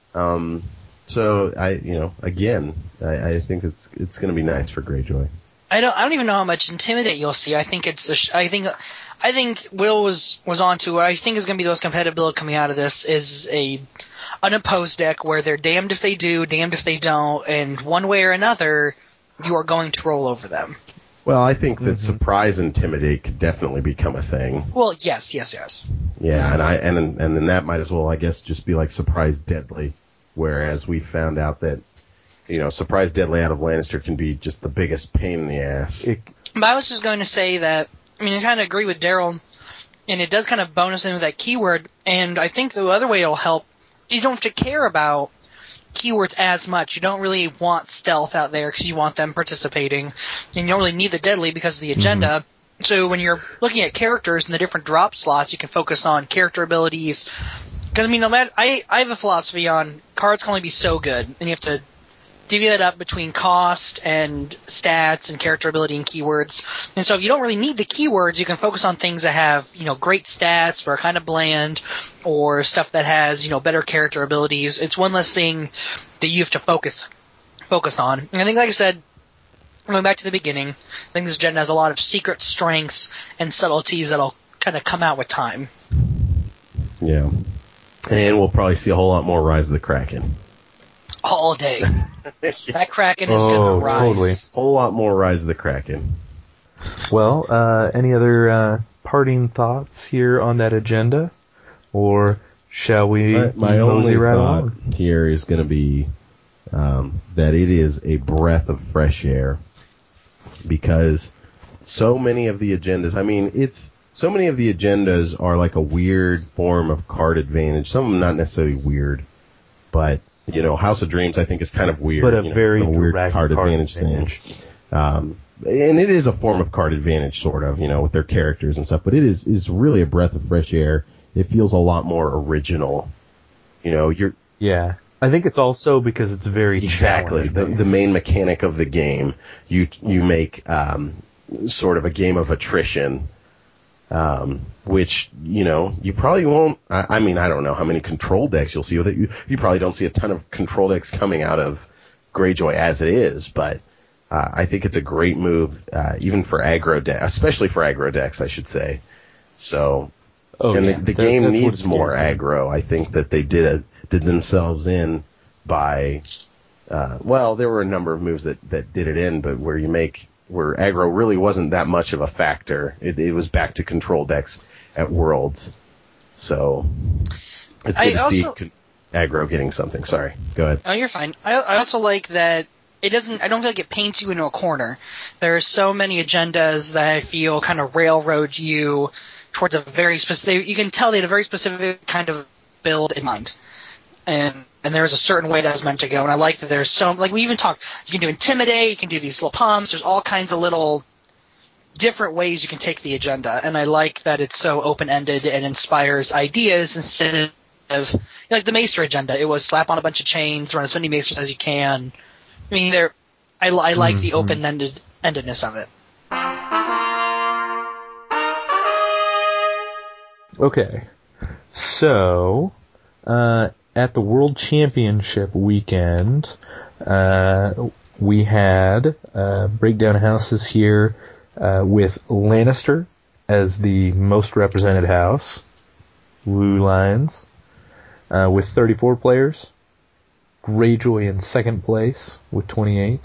C: Um, so, I, you know, again, I, I think it's it's going to be nice for Greyjoy.
B: I don't. I don't even know how much Intimidate you'll see. I think it's. A sh- I think. I think Will was was onto what I think is going to be the most competitive build coming out of this is a unopposed deck where they're damned if they do, damned if they don't, and one way or another, you are going to roll over them.
C: Well, I think that
A: Mm-hmm.
C: surprise Intimidate could definitely become a thing.
B: Well, yes, yes, yes.
C: Yeah, and I and and then that might as well, I guess, just be like surprise Deadly, whereas we found out that, you know, surprise Deadly out of Lannister can be just the biggest pain in the ass.
A: It,
B: But I was just going to say that, I mean, I kind of agree with Daryl, and it does kind of bonus in with that keyword, and I think the other way it'll help, you don't have to care about keywords as much. You don't really want stealth out there because you want them participating, and you don't really need the deadly because of the agenda. Mm-hmm. So when you're looking at characters and the different drop slots, you can focus on character abilities. Because, I mean, no matter, I, I have a philosophy on cards can only be so good, and you have to divvy that up between cost and stats and character ability and keywords. And so if you don't really need the keywords, you can focus on things that have, you know, great stats or are kind of bland, or stuff that has, you know, better character abilities. It's one less thing that you have to focus focus on. And I think, like I said, going back to the beginning, I think this agenda has a lot of secret strengths and subtleties that'll kind of come out with time.
C: Yeah. And we'll probably see a whole lot more Rise of the Kraken.
B: All day. That Kraken is
A: Oh,
B: going to rise.
A: totally.
C: A whole lot more Rise of the Kraken.
A: well, uh, any other uh, parting thoughts here on that agenda? Or shall we
C: My, my
A: mosey
C: only
A: right
C: thought
A: along?
C: here is going to be um, that it is a breath of fresh air, because so many of the agendas, I mean, it's so many of the agendas are like a weird form of card advantage. Some of them not necessarily weird, but, you know, House of Dreams I think is kind of weird.
A: But a
C: you know,
A: very
C: kind of a weird
A: direct
C: card,
A: card
C: advantage,
A: advantage.
C: thing. Um, and it is a form of card advantage, sort of, you know, with their characters and stuff, but it is, is really a breath of fresh air. It feels a lot more original. You know, you're...
A: Yeah. I think it's also because it's very
C: Exactly. The, the main mechanic of the game, you, you make, um, sort of a game of attrition, um, which, you know, you probably won't, I, I mean, I don't know how many control decks you'll see with it. You, you probably don't see a ton of control decks coming out of Greyjoy as it is, but uh, I think it's a great move, uh, even for aggro decks, especially for aggro decks, I should say. So,
A: oh,
C: and
A: yeah.
C: the, the
A: that,
C: game
A: that's
C: needs more
A: geared for.
C: aggro. I think that they did a, did themselves in by, uh, well, there were a number of moves that, that did it in, but where you make, where aggro really wasn't that much of a factor. It, it was back to control decks at Worlds. So, it's good
B: I
C: to see
B: also-
C: con- aggro getting something. Sorry. Go ahead.
B: Oh, you're fine. I, I also like that it doesn't. I don't feel like it paints you into a corner. There are so many agendas that I feel kind of railroad you towards a very specific. You can tell they had a very specific kind of build in mind, and and there's a certain way that was meant to go. And I like that there's so like we even talked. You can do intimidate. You can do these little pumps. There's all kinds of little different ways you can take the agenda, and I like that it's so open ended and inspires ideas instead of like the Maester agenda. It was slap on a bunch of chains, run as many Maesters as you can. I mean, there. I, I like
A: Mm-hmm.
B: the open-ended endedness of it.
A: Okay. So, uh, at the World Championship weekend, uh, we had uh, breakdown houses here uh, with Lannister as the most represented house. Blue Lions. Uh, with thirty-four players. Greyjoy in second place with twenty-eight.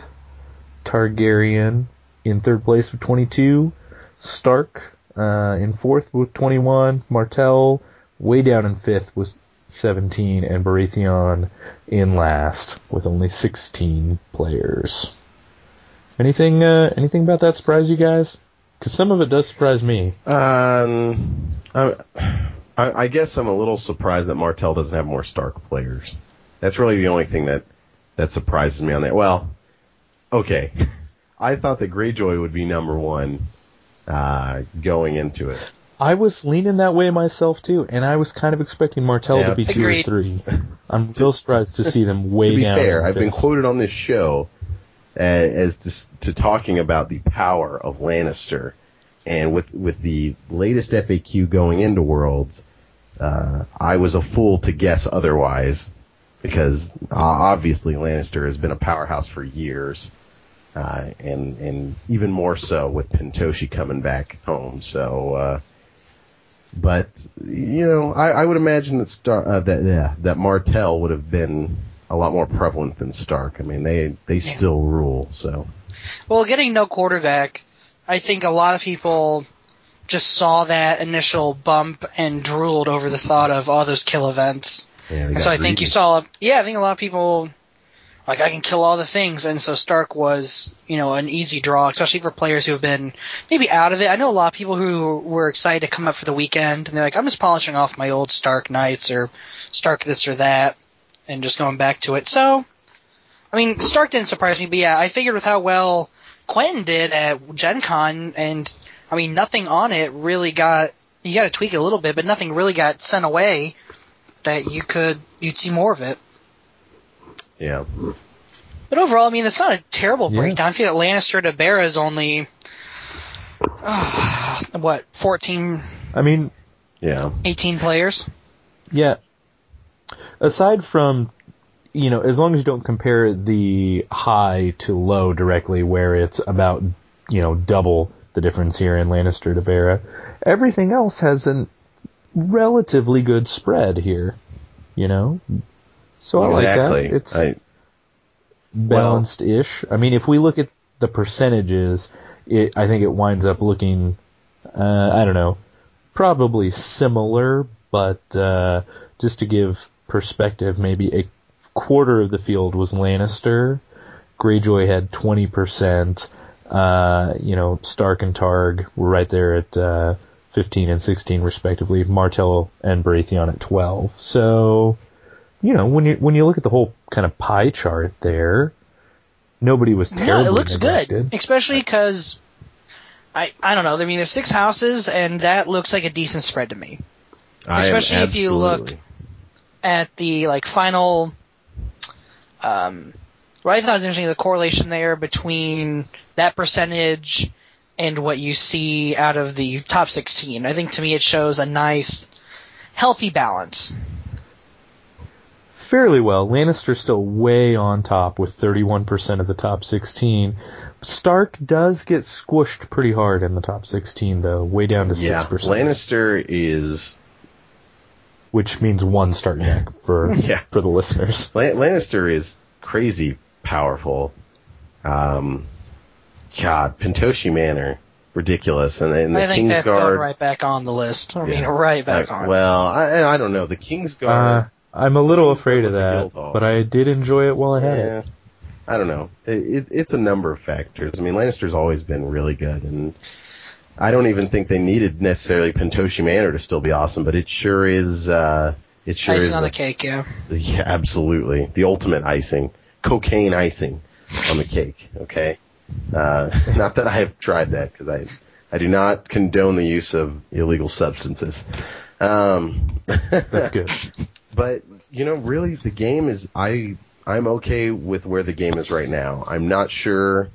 A: Targaryen in third place with twenty-two. Stark uh, in fourth with twenty-one. Martell way down in fifth with seventeen. And Baratheon in last with only sixteen players. Anything uh, anything about that surprise you guys? Because some of it does surprise me.
C: Um, I, I, I guess I'm a little surprised that Martell doesn't have more Stark players. That's really the only thing that, that surprises me on that. Well, okay. I thought that Greyjoy would be number one uh, going into it.
A: I was leaning that way myself too, and I was kind of expecting Martell
C: Yeah,
A: to be two
B: agreed.
A: or three. I'm real surprised to see them way
C: To be
A: down.
C: fair,
A: in
C: I've been
A: fifth.
C: quoted on this show uh, as to, to talking about the power of Lannister, and with with the latest F A Q going into Worlds, uh, I was a fool to guess otherwise, because uh, obviously Lannister has been a powerhouse for years, uh, and and even more so with Pentoshi coming back home. So, uh, but you know, I, I would imagine that Star uh, that yeah, that Martell would have been a lot more prevalent than Stark. I mean, they they
B: Yeah.
C: still rule. So,
B: Well, getting no quarterback, I think a lot of people just saw that initial bump and drooled over the thought of all those kill events.
C: yeah, they got
B: So I think
C: greedy.
B: you saw, yeah, I think a lot of people, like, I can kill all the things, and so Stark was, you know, an easy draw, especially for players who have been maybe out of it. I know a lot of people who were excited to come up for the weekend, and they're like, I'm just polishing off my old Stark Knights, or Stark this or that, and just going back to it. So, I mean, Stark didn't surprise me, but yeah, I figured with how well Quentin did at Gen Con, and, I mean, nothing on it really got, you gotta tweak it a little bit, but nothing really got sent away that you could, you'd see more of it.
C: Yeah.
B: But overall, I mean, it's not a terrible
A: Yeah.
B: breakdown. I feel that Lannister to Barra is only, uh, what, fourteen,
A: I mean,
C: Yeah.
B: eighteen players?
A: yeah. Aside from, you know, as long as you don't compare the high to low directly, where it's about, you know, double the difference here in Lannister to Barra, everything else has a relatively good spread here, you know? So I
C: Exactly.
A: like that. It's
C: I,
A: balanced-ish. I mean, if we look at the percentages, it, I think it winds up looking, uh, I don't know, probably similar, but uh, just to give perspective, maybe a quarter of the field was Lannister. Greyjoy had twenty percent. Uh, you know, Stark and Targ were right there at uh, fifteen and sixteen respectively. Martell and Baratheon at twelve. So, you know, when you when you look at the whole kind of pie chart there, nobody was terribly
B: No, it looks
A: neglected.
B: good, especially because I I don't know. I mean, there's six houses, and that looks like a decent spread to me.
C: I
B: Especially
C: am
B: if you look
C: absolutely-
B: at the like final. Um, what I thought was interesting, the correlation there between that percentage and what you see out of the top sixteen. I think to me it shows a nice, healthy balance.
A: Fairly well. Lannister's still way on top with thirty-one percent of the top sixteen. Stark does get squished pretty hard in the top sixteen, though, way down to
C: yeah,
A: six percent.
C: Lannister is...
A: Which means one Stark deck for,
C: Yeah.
A: for the listeners.
C: Lan- Lannister is crazy powerful. Um, God, Pentoshi Manor, ridiculous. And, and the
B: I think that's going
C: Kingsguard...
B: right back on the list. I
C: Yeah.
B: mean, right back
C: uh,
B: on.
C: Well, I, I don't know. The Kingsguard...
A: Uh, I'm a little
C: Kingsguard
A: afraid of
C: with the
A: that,
C: Guildhall.
A: but I did enjoy it while I had
C: Yeah,
A: it.
C: I don't know. It, it, it's a number of factors. I mean, Lannister's always been really good, and I don't even think they needed necessarily Pentoshi Manor to still be awesome, but it sure is. Uh, it sure
B: Icing
C: is
B: on
C: a-
B: the cake, yeah.
C: Yeah, absolutely. The ultimate icing. Cocaine icing on the cake, okay? Uh, not that I have tried that, because I, I do not condone the use of illegal substances. Um,
A: That's good.
C: but, you know, really, the game is, I, I'm okay with where the game is right now. I'm not sure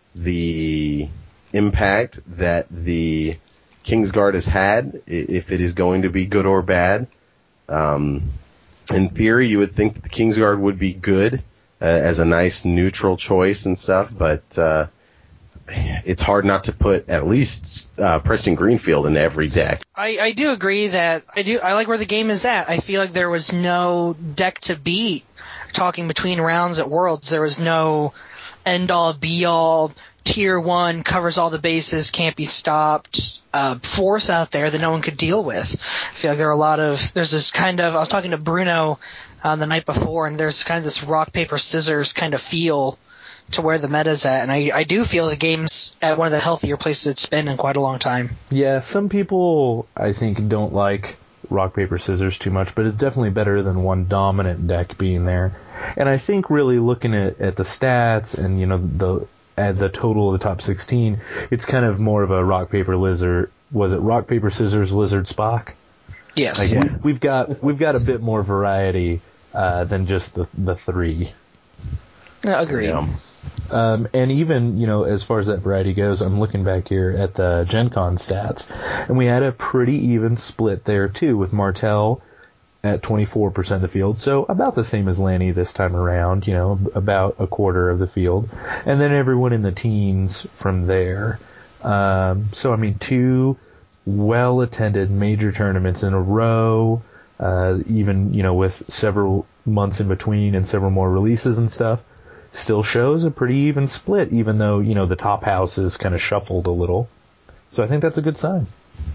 C: the impact that the Kingsguard has had, i- if it is going to be good or bad. Um, in theory, you would think that the Kingsguard would be good uh, as a nice neutral choice and stuff, but uh, it's hard not to put at least uh, Preston Greenfield in every deck.
B: I, I do agree that I do I like where the game is at. I feel like there was no deck to beat talking between rounds at Worlds. There was no end all be all tier one covers all the bases, can't be stopped uh, force out there that no one could deal with. I feel like there are a lot of there's this kind of I was talking to Bruno uh, the night before, and there's kind of this rock paper scissors kind of feel to where the meta's at, and I, I do feel the game's at one of the healthier places it's been in quite a long time.
A: Yeah, some people, I think, don't like rock, paper, scissors too much, but it's definitely better than one dominant deck being there. And I think really looking at, at the stats and, you know, the at the total of the top sixteen, it's kind of more of a rock, paper, lizard. Was it rock, paper, scissors, lizard, Spock?
B: Yes.
A: Like,
C: Yeah.
A: we, we've got we've got a bit more variety uh, than just the the three.
B: Yeah, agreed.
C: Yeah.
A: Um, and even, you know, as far as that variety goes, I'm looking back here at the Gen Con stats, and we had a pretty even split there, too, with Martell at twenty-four percent of the field, so about the same as Lanny this time around, you know, about a quarter of the field, and then everyone in the teens from there. Um, so, I mean, two well-attended major tournaments in a row, uh, even, you know, with several months in between and several more releases and stuff. Still shows a pretty even split, even though, you know, the top house is kind of shuffled a little. So I think that's a good sign.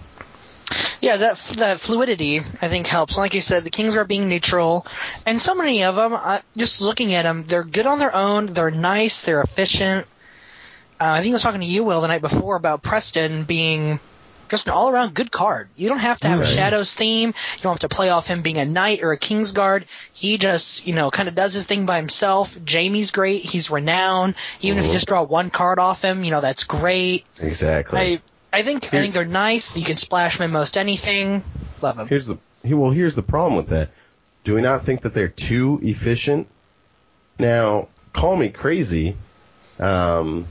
B: Yeah, that that fluidity, I think, helps. Like you said, the Kings are being neutral, and so many of them, uh, just looking at them, they're good on their own, they're nice, they're efficient. Uh, I think I was talking to you, Will, the night before about Preston being just an all-around good card. You don't have to have
A: Right.
B: a Shadows theme. You don't have to play off him being a Knight or a Kingsguard. He just, you know, kind of does his thing by himself. Jamie's great. He's renowned. Even if you just draw one card off him, you know, that's great.
C: Exactly.
B: I I think I think they're nice. You can splash them in most anything. Love them.
C: Here's the well. Here's the problem with that. Do we not think that they're too efficient? Now, call me crazy, um,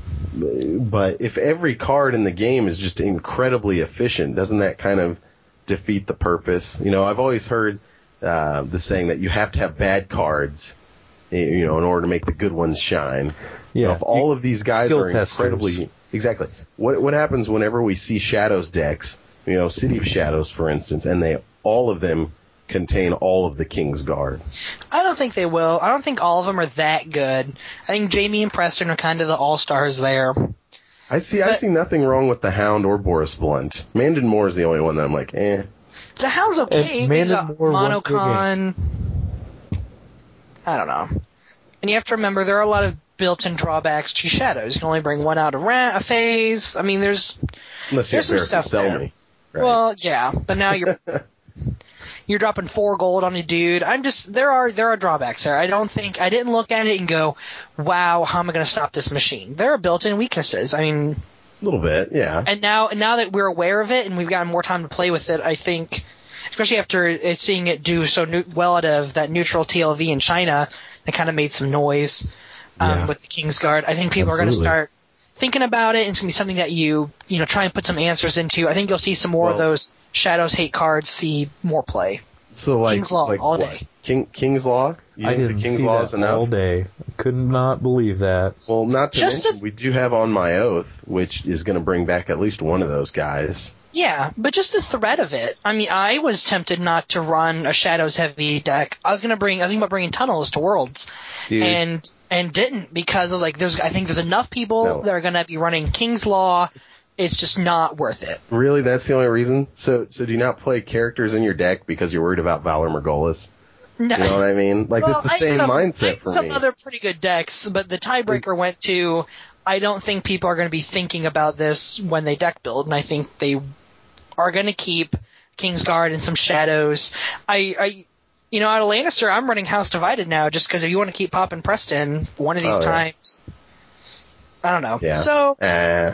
C: but if every card in the game is just incredibly efficient, doesn't that kind of defeat the purpose? You know, I've always heard uh, the saying that you have to have bad cards, you know, in order to make the good ones shine. You know,
A: Yeah.
C: if all of these guys
A: Skill
C: are
A: testers.
C: incredibly exactly, what what happens whenever we see Shadows decks? You know, City of Shadows, for instance, and they all of them contain all of the Kingsguard.
B: I don't think they will. I don't think all of them are that good. I think Jamie and Preston are kind of the all-stars there.
C: I see. I
B: But-
C: see nothing wrong with the Hound or Boris Blunt. Mandon Moore is the only one that I'm like, eh.
B: The Hound's okay.
A: And
B: but he's a
A: Mandon Moore won the
B: monocon. I don't know. And you have to remember there are a lot of built-in drawbacks to Shadows. You can only bring one out a, ra- a phase. I mean, there's
C: Unless you
B: There's
C: have
B: some
C: Barris
B: stuff
C: tell
B: there.
C: me. Right.
B: well, yeah, but now you're you're dropping four gold on a dude. I'm just there are there are drawbacks there. I don't think I didn't look at it and go, wow, how am I going to stop this machine? There are built-in weaknesses. I mean,
C: a little bit, yeah.
B: And now now that we're aware of it and we've gotten more time to play with it, I think, especially after it, seeing it do so new, well out of that neutral T L V in China, that kind of made some noise um,
C: Yeah.
B: with the Kingsguard. I think people
C: Absolutely.
B: are going to start thinking about it, and it's going to be something that you you know try and put some answers into. I think you'll see some more
C: Well,
B: of those Shadows hate cards see more play.
C: So like,
B: King's Law
C: like
B: all
C: what?
B: day.
C: King King's Law? You
E: I
C: think
E: didn't
C: the King's
E: see
C: Law
E: that
C: is enough?
E: all day. Could not believe that.
C: Well, not to
B: Just
C: mention,
B: the-
C: we do have On My Oath, which is going to bring back at least one of those guys.
B: Yeah, but just the threat of it. I mean, I was tempted not to run a Shadows heavy deck. I was going to bring, I was thinking about bringing Tunnels to Worlds.
C: Dude.
B: And and didn't, because I was like, there's I think there's enough people
C: No.
B: that are going to be running King's Law. It's just not worth it.
C: Really, that's the only reason? So, so do you not play characters in your deck because you're worried about Valor Morghulis?
B: No.
C: You know what I mean? Like,
B: Well,
C: it's the
B: I
C: same
B: had some, I
C: mindset
B: had
C: for
B: some
C: me.
B: other pretty good decks, but the tiebreaker went to, I don't think people are going to be thinking about this when they deck build, and I think they are going to keep Kingsguard and some Shadows. I, I, you know, out of Lannister, I'm running House Divided now, just because if you want to keep popping Preston one of these
C: Oh, yeah.
B: times, I don't know.
C: Yeah.
B: So,
C: Uh,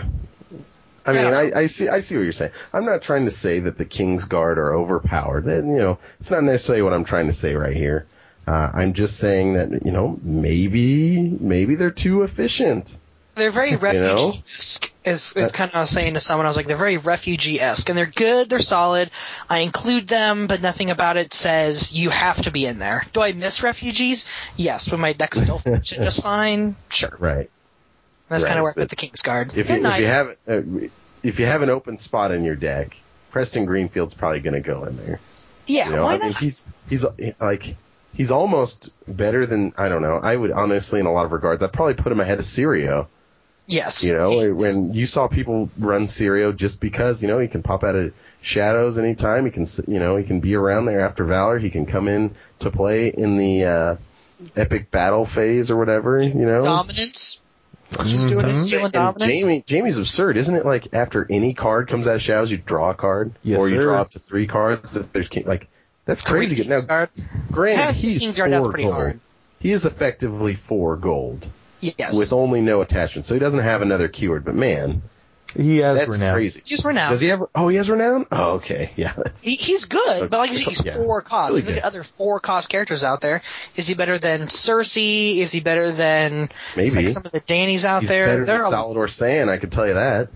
C: I mean,
B: Yeah.
C: I, I see, I see what you're saying. I'm not trying to say that the King's Guard are overpowered. That, you know, it's not necessarily what I'm trying to say right here. Uh, I'm just saying that, you know, maybe, maybe they're too efficient.
B: they're very
C: know?
B: refugee-esque, is, is
C: Uh,
B: kind of what I was saying to someone. I was like, they're very refugee-esque, and they're good, they're solid. I include them, but nothing about it says you have to be in there. Do I miss refugees? Yes, but my deck still functions just fine. Sure.
C: Right.
B: That's
C: Right,
B: kind of work
C: but
B: with the Kingsguard.
C: If
B: They're
C: you,
B: nice.
C: if you have, uh, if you have an open spot in your deck, Preston Greenfield's probably going to go in there.
B: yeah,
C: You know,
B: why
C: I mean,
B: not?
C: he's, he's like, he's almost better than, I don't know, I would honestly, in a lot of regards, I'd probably put him ahead of Sirio.
B: Yes.
C: You know,
B: He's-
C: when you saw people run Sirio just because, you know, he can pop out of Shadows anytime. He can, s- you know, he can be around there after Valor. He can come in to play in the uh, epic battle phase or whatever, you know.
B: Dominance. Just doing it, stealing
C: And
B: dominance.
C: Jamie, Jamie's absurd, isn't it? Like, after any card comes out of Shadows, you draw a card?
E: Yes,
C: or you
E: sir.
C: draw up to three cards if there's king. Like, that's crazy.
B: Three
C: Now,
B: Kingsguard.
C: granted,
B: Half the
C: he's
B: Kingsguard, that's
C: four
B: pretty
C: gold.
B: hard.
C: He is effectively four gold.
B: Yes.
C: With only no attachment. So he doesn't have another keyword, but man,
E: He has
C: that's
E: renown.
C: crazy.
B: He's renowned.
C: Does he have? Oh, he has renown. Oh, okay, yeah. That's,
B: He, he's good, but like you said,
C: It's-
B: he's
C: yeah,
B: four
C: it's
B: cost.
C: really
B: Look at
C: good.
B: other four cost characters out there. Is he better than Cersei? Is he better than
C: Maybe.
B: like some of the Dannies out
C: He's
B: there?
C: better
B: There
C: than
B: are-
C: Salador Sand. I can tell you that.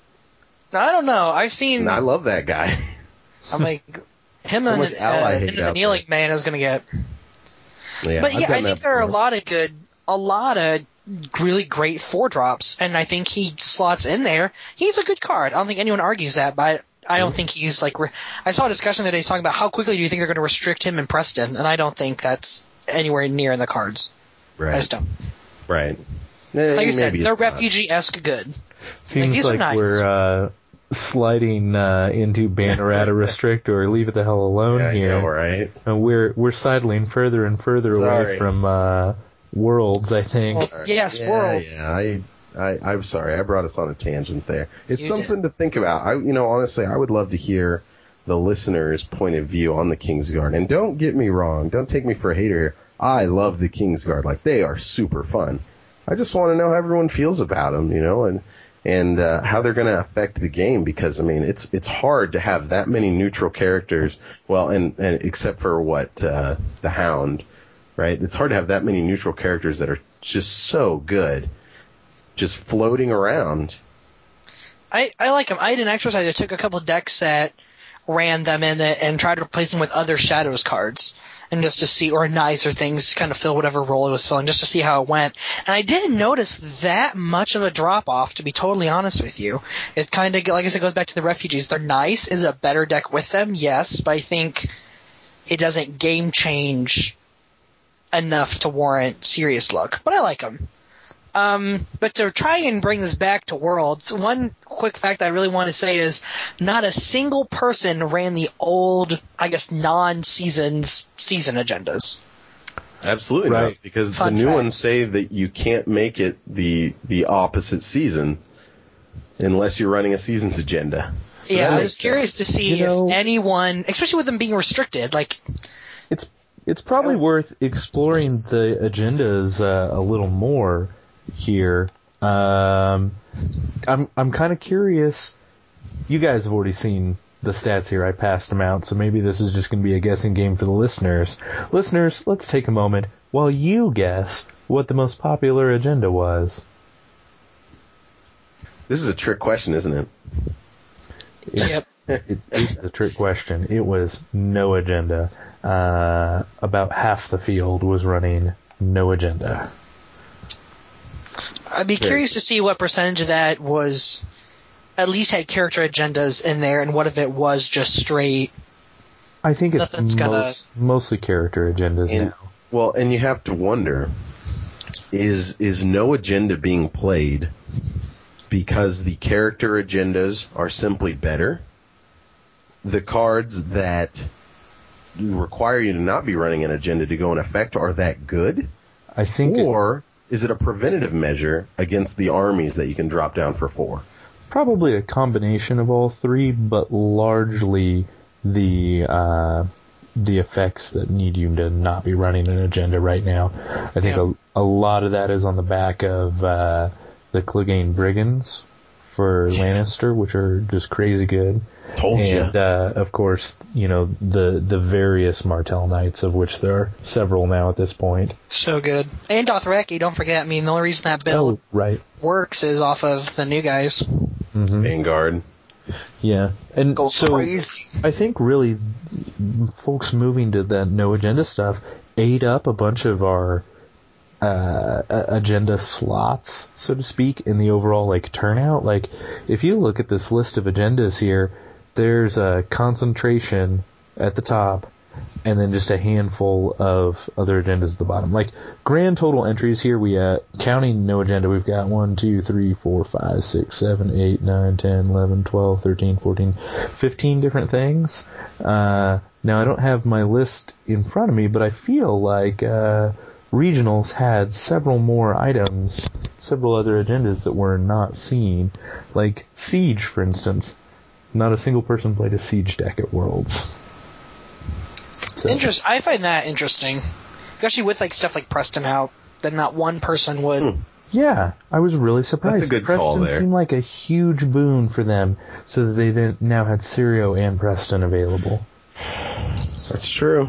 B: I don't know. I've seen.
C: And I love that guy.
B: I'm like him
C: So
B: and,
C: much
B: uh,
C: ally hate
B: him and the
C: out
B: kneeling man is going to get.
C: yeah,
B: But
C: I've
B: yeah,
C: done
B: I think
C: that
B: there are a
C: before.
B: lot of good, a lot of really great four drops, and I think he slots in there. He's a good card. I don't think anyone argues that, but I don't think he's like. Re- I saw a discussion that he's talking about how quickly do you think they're going to restrict him in Preston, and I don't think that's anywhere near in the cards. I
C: Right.
B: just don't.
C: Right. Eh,
B: Like you said,
C: maybe
B: they're
C: it's not.
B: refugee-esque good.
E: Seems
B: these are
E: like
B: nice.
E: we're uh, sliding uh, into Bannerata Restrict or Leave It the Hell Alone
C: Yeah, I
E: here.
C: know, right?
E: And we're we're sidling further and further
C: Sorry.
E: away from uh, Worlds, I think.
B: Well, it's- yes,
C: yeah,
B: Worlds.
C: Yeah, I, I, I'm sorry. I brought us on a tangent there. It's
B: You
C: something to think about. I, you know, honestly, I would love to hear the listener's point of view on the Kingsguard. And don't get me wrong. Don't take me for a hater here. I love the Kingsguard. Like, they are super fun. I just want to know how everyone feels about them, you know, and and uh, how they're going to affect the game. Because I mean, it's it's hard to have that many neutral characters. Well, and, and except for what uh, the Hound, right? It's hard to have that many neutral characters that are just so good, just floating around.
B: I, I like them. I had an exercise. I took a couple decks that ran them in it and tried to replace them with other Shadows cards. And just to see, or nicer things to kind of fill whatever role it was filling, just to see how it went. And I didn't notice that much of a drop off, to be totally honest with you. It kind of, like I said, goes back to the refugees. They're nice. Is it a better deck with them? Yes, but I think it doesn't game change enough to warrant serious look. But I like them. Um, but to try and bring this back to Worlds, one quick fact I really want to say is not a single person ran the old, I guess, non-seasons season agendas.
C: Absolutely
E: Right.
C: not, because
B: Fun
C: the new
B: fact.
C: ones say that you can't make it the the opposite season. unless you're running a season's agenda. So
B: yeah,
C: that
B: I
C: makes
B: was curious
C: sense.
B: to see
E: You know-
B: if anyone, especially with them being restricted, like,
E: It's it's probably worth exploring the agendas uh, a little more here. Um, I'm I'm kind of curious. You guys have already seen the stats here. I passed them out, so maybe this is just going to be a guessing game for the listeners. Listeners, let's take a moment while you guess what the most popular agenda was.
C: This is a trick question, isn't it?
B: yep.
E: It, it's a trick question. It was no agenda. Uh, about half the field was running no agenda.
B: I'd be curious to see what percentage of that was, at least had character agendas in there, and what if it was just straight.
E: I think it's
B: Nothing's gonna-
E: most, mostly character agendas
C: And,
E: now.
C: well, and you have to wonder, is is no agenda being played because the character agendas are simply better? The cards that require you to not be running an agenda to go in effect are that good?
E: I think it-
C: Or is it a preventative measure against the armies that you can drop down for four?
E: probably a combination of all three, but largely the uh, the effects that need you to not be running an agenda right now. I think
B: Yeah.
E: a, a lot of that is on the back of uh, the Clegane Brigands for Lannister, which are just crazy good.
C: Told you.
E: And, uh, of course, you know, the the various Martell Knights, of which there are several now at this point.
B: So good. And Dothraki, don't forget, I mean, the only reason that build
E: Oh, right.
B: works is off of the new guys.
E: hmm
C: Vanguard.
E: Yeah. And
B: Go
E: so
B: crazy.
E: I think really folks moving to that no agenda stuff ate up a bunch of our uh, agenda slots, so to speak, in the overall like turnout. Like, if you look at this list of agendas here, there's a concentration at the top, and then just a handful of other agendas at the bottom. Like, grand total entries here, we uh, counting no agenda, we've got one, two, three, four, five, six, seven, eight, nine, ten, eleven, twelve, thirteen, fourteen, fifteen different things. Uh, now, I don't have my list in front of me, but I feel like uh, regionals had several more items, several other agendas that were not seen. Like Siege, for instance. Not a single person played a Siege deck at Worlds. So,
B: Interest. I find that interesting, especially with like stuff like Preston out. That not one person would.
C: Hmm.
E: yeah, I was really surprised.
C: That's a good
E: Preston
C: call there.
E: seemed like a huge boon for them, so that they then now had Sirio and Preston available.
C: That's true.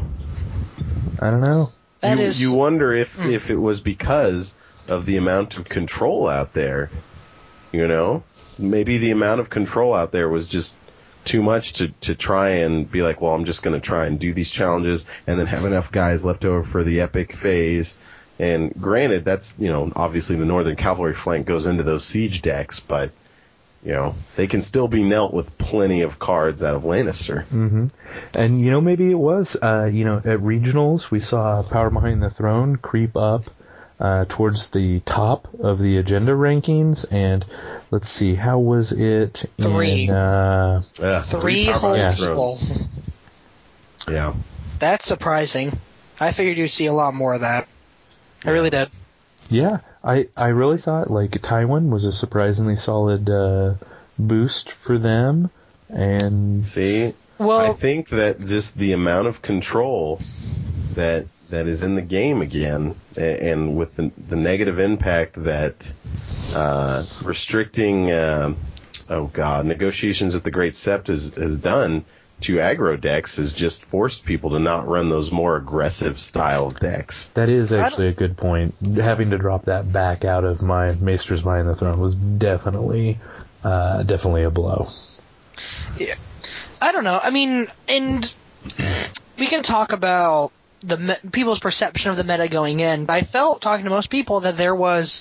E: I don't know.
B: That
C: you,
B: is-
C: you wonder if, if it was because of the amount of control out there. You know? Maybe the amount of control out there was just too much to, to try and be like, well, I'm just going to try and do these challenges and then have enough guys left over for the epic phase. And granted, that's, you know, obviously the Northern Cavalry flank goes into those siege decks, but, you know, they can still be knelt with plenty of cards out of Lannister.
E: hmm And, you know, maybe it was, uh, you know, at regionals, we saw Power Behind the Throne creep up uh, towards the top of the agenda rankings, and let's see, how was it
B: Three.
E: in... Uh,
C: Uh,
B: Three
C: Power
B: whole
C: Behind
B: people.
C: Thrones. Yeah.
B: That's surprising. I figured you'd see a lot more of that. I really did.
E: yeah, I, I really thought, like, Tywin was a surprisingly solid uh, boost for them, and...
C: See?
B: Well,
C: I think that just the amount of control that that is in the game again, a- and with the, the negative impact that uh, restricting, uh, oh god, negotiations at the Great Sept has, has done to aggro decks has just forced people to not run those more aggressive style of decks.
E: That is actually a good point. Having to drop that back out of my Maester's Behind the Throne was definitely, uh, definitely a blow.
B: yeah. I don't know. I mean, and we can talk about the me- people's perception of the meta going in, but I felt, talking to most people, that there was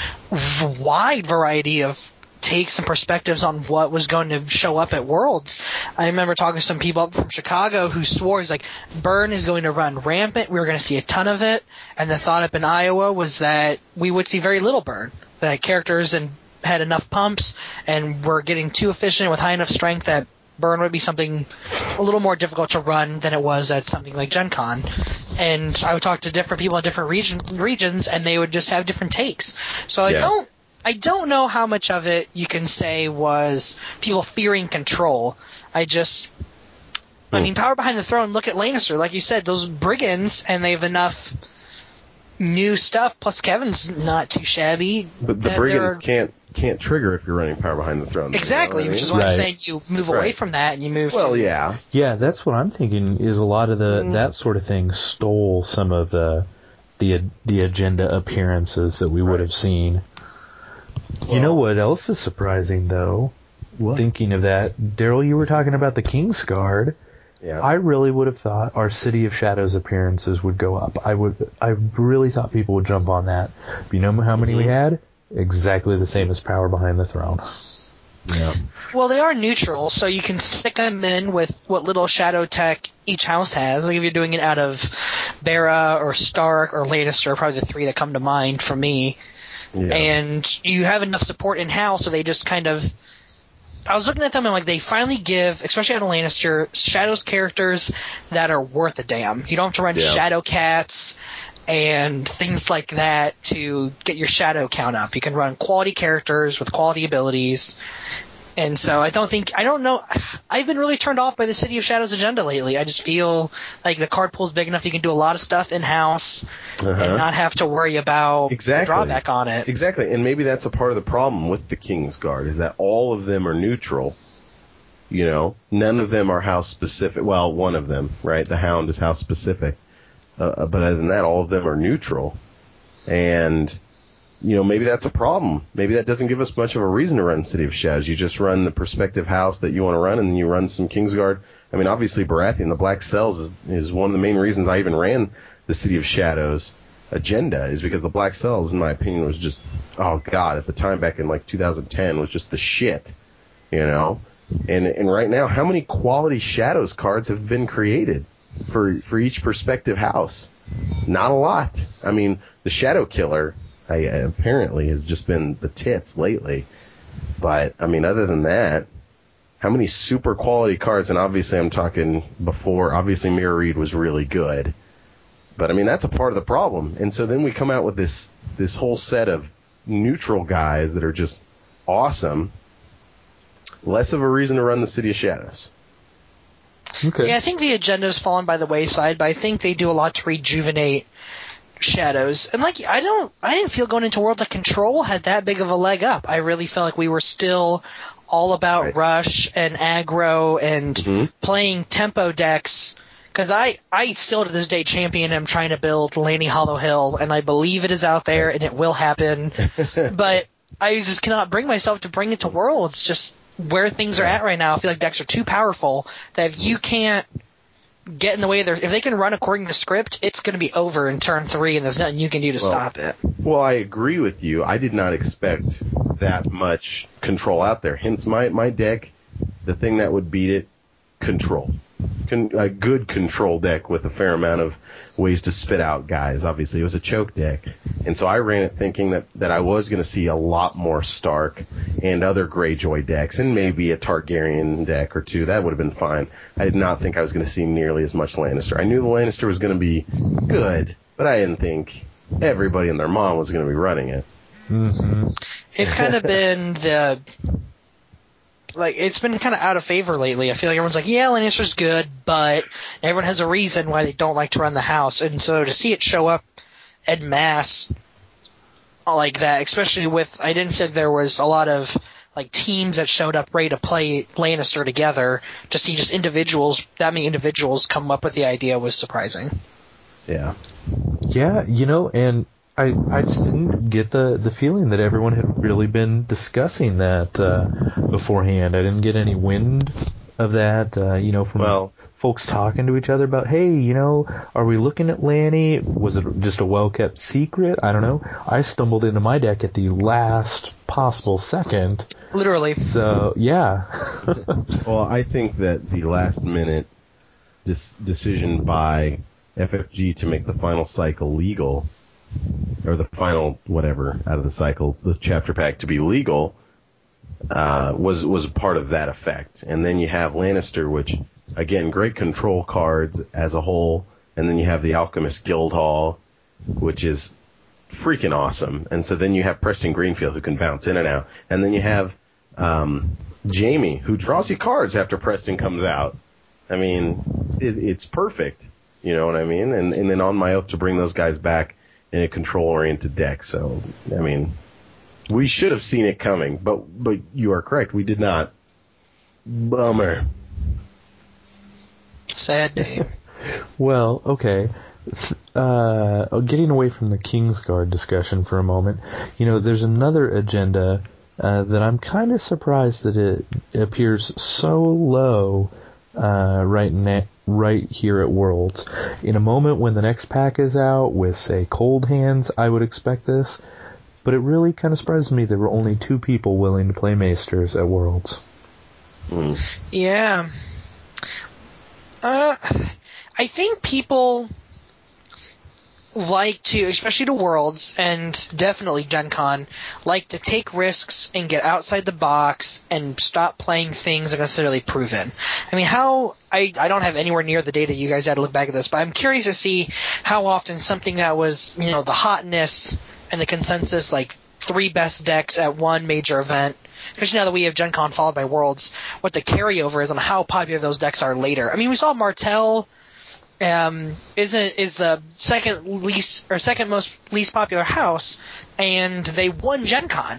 B: a wide variety of takes and perspectives on what was going to show up at Worlds. I remember talking to some people up from Chicago who swore, he's like, Burn is going to run rampant, we were going to see a ton of it, and the thought up in Iowa was that we would see very little Burn, that characters and had enough pumps and were getting too efficient with high enough strength that Burn would be something a little more difficult to run than it was at something like Gen Con. And I would talk to different people in different region, regions, and they would just have different takes. So I
C: Yeah.
B: don't I don't know how much of it you can say was people fearing control. I just, I mean, power behind the throne. Look at Lannister, like you said, those brigands, and they have enough new stuff. Plus, Kevin's not too shabby.
C: But the brigands can't can't trigger if you're running power behind the throne.
B: Exactly,
C: you know
B: which is
C: what
B: why
E: Right.
B: I'm saying you move away
C: Right.
B: from that and you move.
C: Well,
B: to,
C: yeah.
E: Yeah, that's what I'm thinking. Is a lot of the
C: Mm.
E: that sort of thing stole some of the the the agenda appearances that we would have seen. You know what else is surprising though?
C: What?
E: Thinking of that, Daryl, you were talking about the Kingsguard.
C: Yeah.
E: I really would have thought our City of Shadows appearances would go up. I would. I really thought people would jump on that. But you know how many we had? Exactly the same as Power Behind the Throne.
C: yeah.
B: Well, they are neutral, so you can stick them in with what little shadow tech each house has. Like if you're doing it out of Barra or Stark or Lannister, probably the three that come to mind for me.
C: Yeah.
B: And you have enough support in house, so they just kind of. I was looking at them and like they finally give, especially out of Lannister, Shadows characters that are worth a damn. You don't have to run
C: Yeah.
B: Shadow Cats and things like that to get your shadow count up. You can run quality characters with quality abilities. And so I don't think, I don't know, I've been really turned off by the City of Shadows agenda lately. I just feel like the card pool's big enough you can do a lot of stuff in-house
C: Uh-huh.
B: and not have to worry about
C: Exactly.
B: the drawback on it.
C: Exactly, and maybe that's a part of the problem with the Kingsguard is that all of them are neutral. You know, none of them are house specific. Well, one of them, right? The Hound is house specific, uh, but other than that, all of them are neutral. And you know, maybe that's a problem. Maybe that doesn't give us much of a reason to run City of Shadows. You just run the prospective house that you want to run, and then you run some Kingsguard. I mean, obviously, Baratheon, the Black Cells, is, is one of the main reasons I even ran the City of Shadows agenda, is because the Black Cells, in my opinion, was just, oh, God, at the time back in, like, two thousand ten, was just the shit, you know? And and right now, how many quality Shadows cards have been created for for each prospective house? Not a lot. I mean, the Shadow Killer... I, apparently has just been the tits lately. But, I mean, other than that, how many super quality cards, and obviously I'm talking before, obviously Mirror Reed was really good. But, I mean, that's a part of the problem. And so then we come out with this, this whole set of neutral guys that are just awesome. Less of a reason to run the City of Shadows.
E: Okay.
B: Yeah, I think the agenda's fallen by the wayside, but I think they do a lot to rejuvenate Shadows. And like I don't I didn't feel going into World of Control had that big of a leg up. I really felt like we were still all about
C: Right.
B: rush and aggro and
C: Mhm.
B: playing tempo decks. Because I, I still to this day champion am trying to build Laney Hollow Hill, and I believe it is out there and it will happen. But I just cannot bring myself to bring it to Worlds. Just where things are at right now, I feel like decks are too powerful that if you can't get in the way of their, if they can run according to script, it's going to be over in turn three, and there's nothing you can do to
C: Well,
B: stop it.
C: Well, I agree with you. I did not expect that much control out there. Hence my, my deck, the thing that would beat it, control. Con- a good control deck with a fair amount of ways to spit out guys. Obviously, it was a choke deck. And so I ran it thinking that, that I was going to see a lot more Stark and other Greyjoy decks, and maybe a Targaryen deck or two. That would have been fine. I did not think I was going to see nearly as much Lannister. I knew the Lannister was going to be good, but I didn't think everybody and their mom was going to be running it.
E: Mm-hmm.
B: It's kind of been the, like, it's been kind of out of favor lately. I feel like everyone's like, yeah, Lannister's good, but everyone has a reason why they don't like to run the house. And so to see it show up en masse like that, especially with, I didn't think there was a lot of, like, teams that showed up ready to play Lannister together. To see just individuals, that many individuals come up with the idea was surprising.
C: Yeah.
E: Yeah, you know, and I I just didn't get the, the feeling that everyone had really been discussing that uh, beforehand. I didn't get any wind of that, uh, you know, from
C: Well-
E: folks talking to each other about, hey, you know, are we looking at Lanny? Was it just a well-kept secret? I don't know. I stumbled into my deck at the last possible second.
B: Literally.
E: So, yeah.
C: Well, I think that the last minute dis- decision by F F G to make the final cycle legal, or the final whatever out of the cycle, the chapter pack to be legal, uh, was was part of that effect. And then you have Lannister, which again, great control cards as a whole, and then you have the Alchemist Guildhall, which is freaking awesome. And so then you have Preston Greenfield who can bounce in and out. And then you have um, Jamie who draws you cards after Preston comes out. I mean, it, it's perfect. You know what I mean? And, and then on my oath to bring those guys back in a control-oriented deck. So, I mean, we should have seen it coming, but but you are correct. We did not. Bummer.
B: Sad day.
E: Well, okay. Uh, getting away from the Kingsguard discussion for a moment, you know, there's another agenda uh, that I'm kind of surprised that it appears so low uh, right na- right here at Worlds. In a moment when the next pack is out with, say, Cold Hands, I would expect this, but it really kind of surprised me there were only two people willing to play Maesters at Worlds.
C: Mm.
D: Yeah. Uh, I think people like to, especially to Worlds and definitely Gen Con, like to take risks and get outside the box and stop playing things that are necessarily proven. I mean, how I, I don't have anywhere near the data you guys had to look back at this, but I'm curious to see how often something that was, you know, the hotness and the consensus, like three best decks at one major event, especially now that we have Gen Con followed by Worlds, what the carryover is on how popular those decks are later. I mean, we saw Martell um, isn't is the second least or second most least popular house, and they won Gen Con.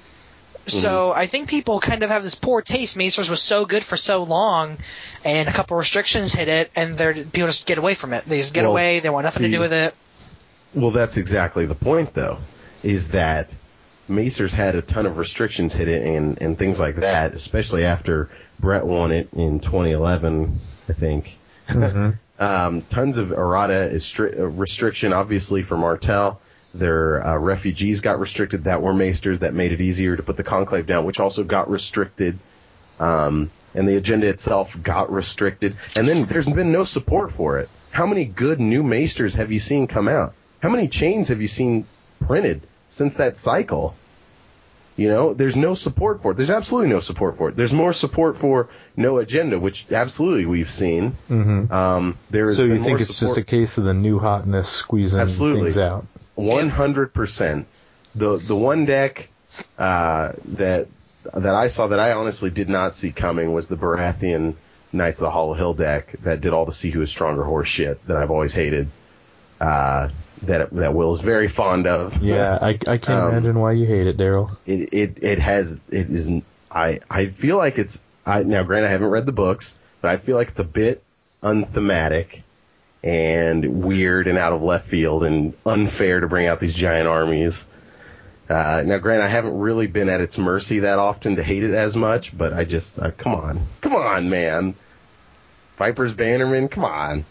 D: So mm-hmm. I think people kind of have this poor taste. Maesters was so good for so long, and a couple restrictions hit it, and they're people just get away from it. They just get well, away. They want nothing see, to do with it.
C: Well, that's exactly the point, though, is that Maesters had a ton of restrictions hit it and, and things like that, especially after Brett won it in twenty eleven, I think. Mm-hmm. um, tons of errata is stri- restriction, obviously, for Martell. Their uh, refugees got restricted that were Maesters. That made it easier to put the Conclave down, which also got restricted. Um, and the agenda itself got restricted. And then there's been no support for it. How many good new Maesters have you seen come out? How many chains have you seen printed since that cycle? You know, there's no support for it. There's absolutely no support for it. There's more support for no agenda, which absolutely we've seen.
E: Mm-hmm.
C: Um, there has
E: so
C: been
E: you think
C: more
E: it's
C: support.
E: just a case of the new hotness squeezing
C: absolutely.
E: things out?
C: one hundred percent. The the one deck uh, that that I saw that I honestly did not see coming was the Baratheon Knights of the Hollow Hill deck that did all the See Who is Stronger horse shit that I've always hated. Uh, that that Will is very fond of.
E: Yeah, I, I can't um, imagine why you hate it, Daryl.
C: It it it has it is I I feel like it's I now granted I haven't read the books, but I feel like it's a bit unthematic and weird and out of left field and unfair to bring out these giant armies. Uh, now granted I haven't really been at its mercy that often to hate it as much, but I just uh, come on, come on, man, Viper's Bannerman, come on.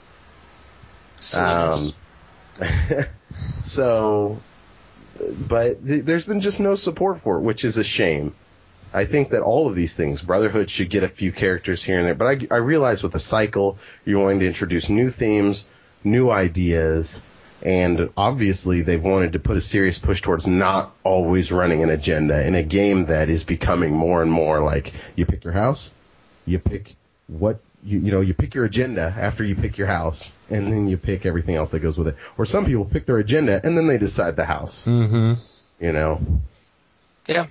C: Um, so, but th- there's been just no support for it, which is a shame. I think that all of these things, Brotherhood should get a few characters here and there, but I, I realize with the cycle, you're wanting to introduce new themes, new ideas, and obviously they've wanted to put a serious push towards not always running an agenda in a game that is becoming more and more like you pick your house, you pick what You, you know, you pick your agenda after you pick your house, and then you pick everything else that goes with it. Or some people pick their agenda, and then they decide the house.
E: Mm-hmm.
C: You know?
D: Yeah.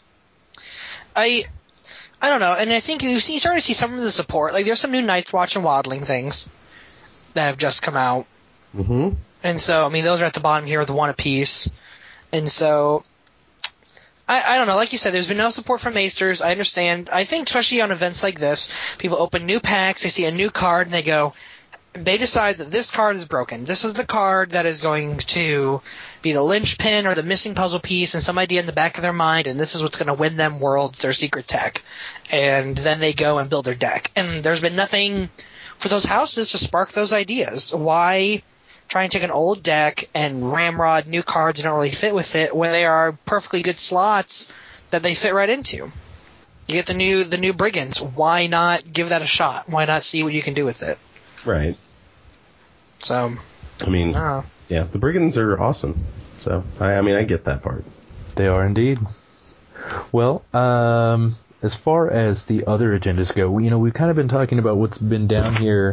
D: I I don't know, and I think you see, starting to see some of the support. Like, there's some new Night's Watch and Waddling things that have just come out.
C: Mm-hmm.
D: And so, I mean, those are at the bottom here with one apiece. And so, I, I don't know, like you said, there's been no support from Maesters. I understand. I think especially on events like this, people open new packs, they see a new card, and they go, they decide that this card is broken. This is the card that is going to be the linchpin or the missing puzzle piece and some idea in the back of their mind, and this is what's going to win them Worlds, their secret tech. And then they go and build their deck. And there's been nothing for those houses to spark those ideas. Why try and take an old deck and ramrod new cards that don't really fit with it when they are perfectly good slots that they fit right into? You get the new the new Brigands. Why not give that a shot? Why not see what you can do with it?
C: Right.
D: So,
C: I mean,
D: uh,
C: yeah, the Brigands are awesome. So, I, I mean, I get that part.
E: They are indeed. Well, um, as far as the other agendas go, you know, we've kind of been talking about what's been down here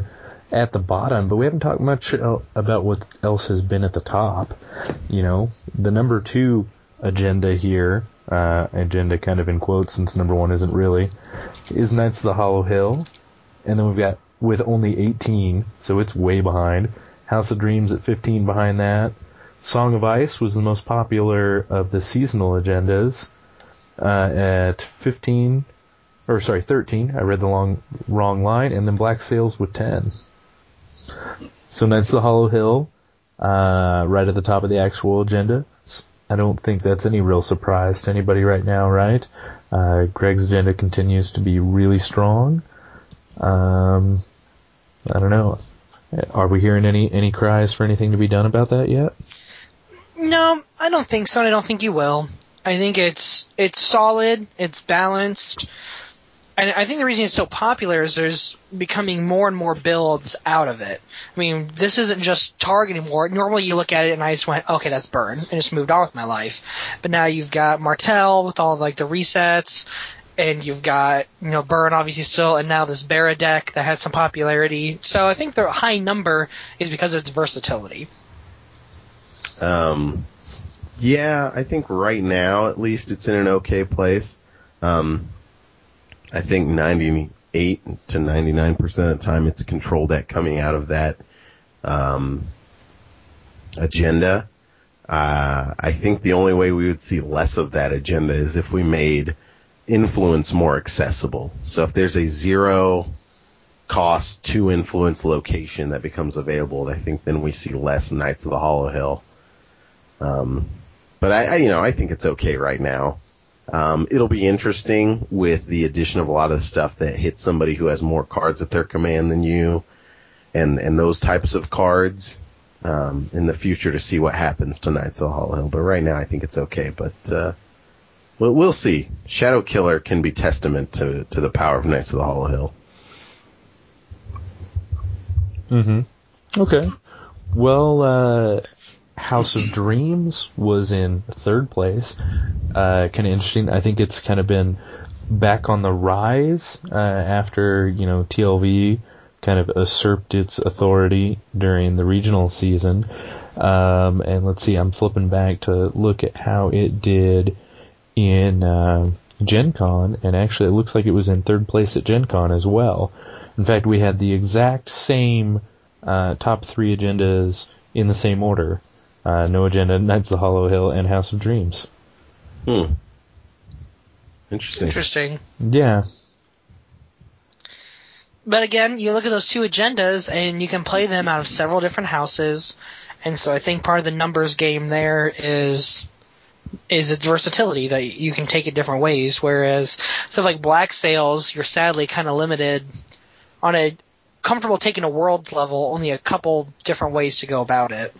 E: at the bottom, but we haven't talked much el- about what else has been at the top. You know, the number two agenda here, uh, agenda kind of in quotes since number one isn't really, is Knights of the Hollow Hill. And then we've got, with only eighteen, so it's way behind, House of Dreams at fifteen behind that. Song of Ice was the most popular of the seasonal agendas, uh, at fifteen, or sorry, thirteen. I read the long, wrong line, and then Black Sails with ten. So Knights of the Hollow Hill, uh, right at the top of the actual agenda. I don't think that's any real surprise to anybody right now, right? Uh, Greg's agenda continues to be really strong. Um, I don't know. Are we hearing any, any cries for anything to be done about that yet?
D: No, I don't think so, and I don't think you will. I think it's it's solid, it's balanced, and I think the reason it's so popular is there's becoming more and more builds out of it. I mean, this isn't just Targ anymore. Normally you look at it and I just went, okay, that's Burn, and just moved on with my life. But now you've got Martell with all of, like, the resets, and you've got, you know, Burn obviously still, and now this Barra deck that has some popularity. So I think the high number is because of its versatility.
C: Um, yeah, I think right now, at least, it's in an okay place. Um, I think ninety-eight to ninety-nine percent of the time it's a control deck coming out of that, um, agenda. Uh, I think the only way we would see less of that agenda is if we made influence more accessible. So if there's a zero cost to influence location that becomes available, I think then we see less Knights of the Hollow Hill. Um, but I, I, you know, I think it's okay right now. Um, it'll be interesting with the addition of a lot of the stuff that hits somebody who has more cards at their command than you, and and those types of cards, um, in the future to see what happens to Knights of the Hollow Hill. But right now, I think it's okay. But uh, we'll we'll see. Shadow Killer can be testament to to the power of Knights of the Hollow Hill.
E: Mm-hmm. Okay. Well, uh, House of Dreams was in third place. Uh, kind of interesting. I think it's kind of been back on the rise uh, after, you know, T L V kind of usurped its authority during the regional season. Um, and let's see, I'm flipping back to look at how it did in uh, Gen Con, and actually it looks like it was in third place at Gen Con as well. In fact, we had the exact same uh, top three agendas in the same order. Uh, no Agenda, Knights of the Hollow Hill, and House of Dreams.
C: Hmm. Interesting.
D: Interesting.
E: Yeah.
D: But again, you look at those two agendas, and you can play them out of several different houses, and so I think part of the numbers game there is is its versatility, that you can take it different ways, whereas stuff like Black Sails, you're sadly kind of limited on a comfortable taking a world level, only a couple different ways to go about it.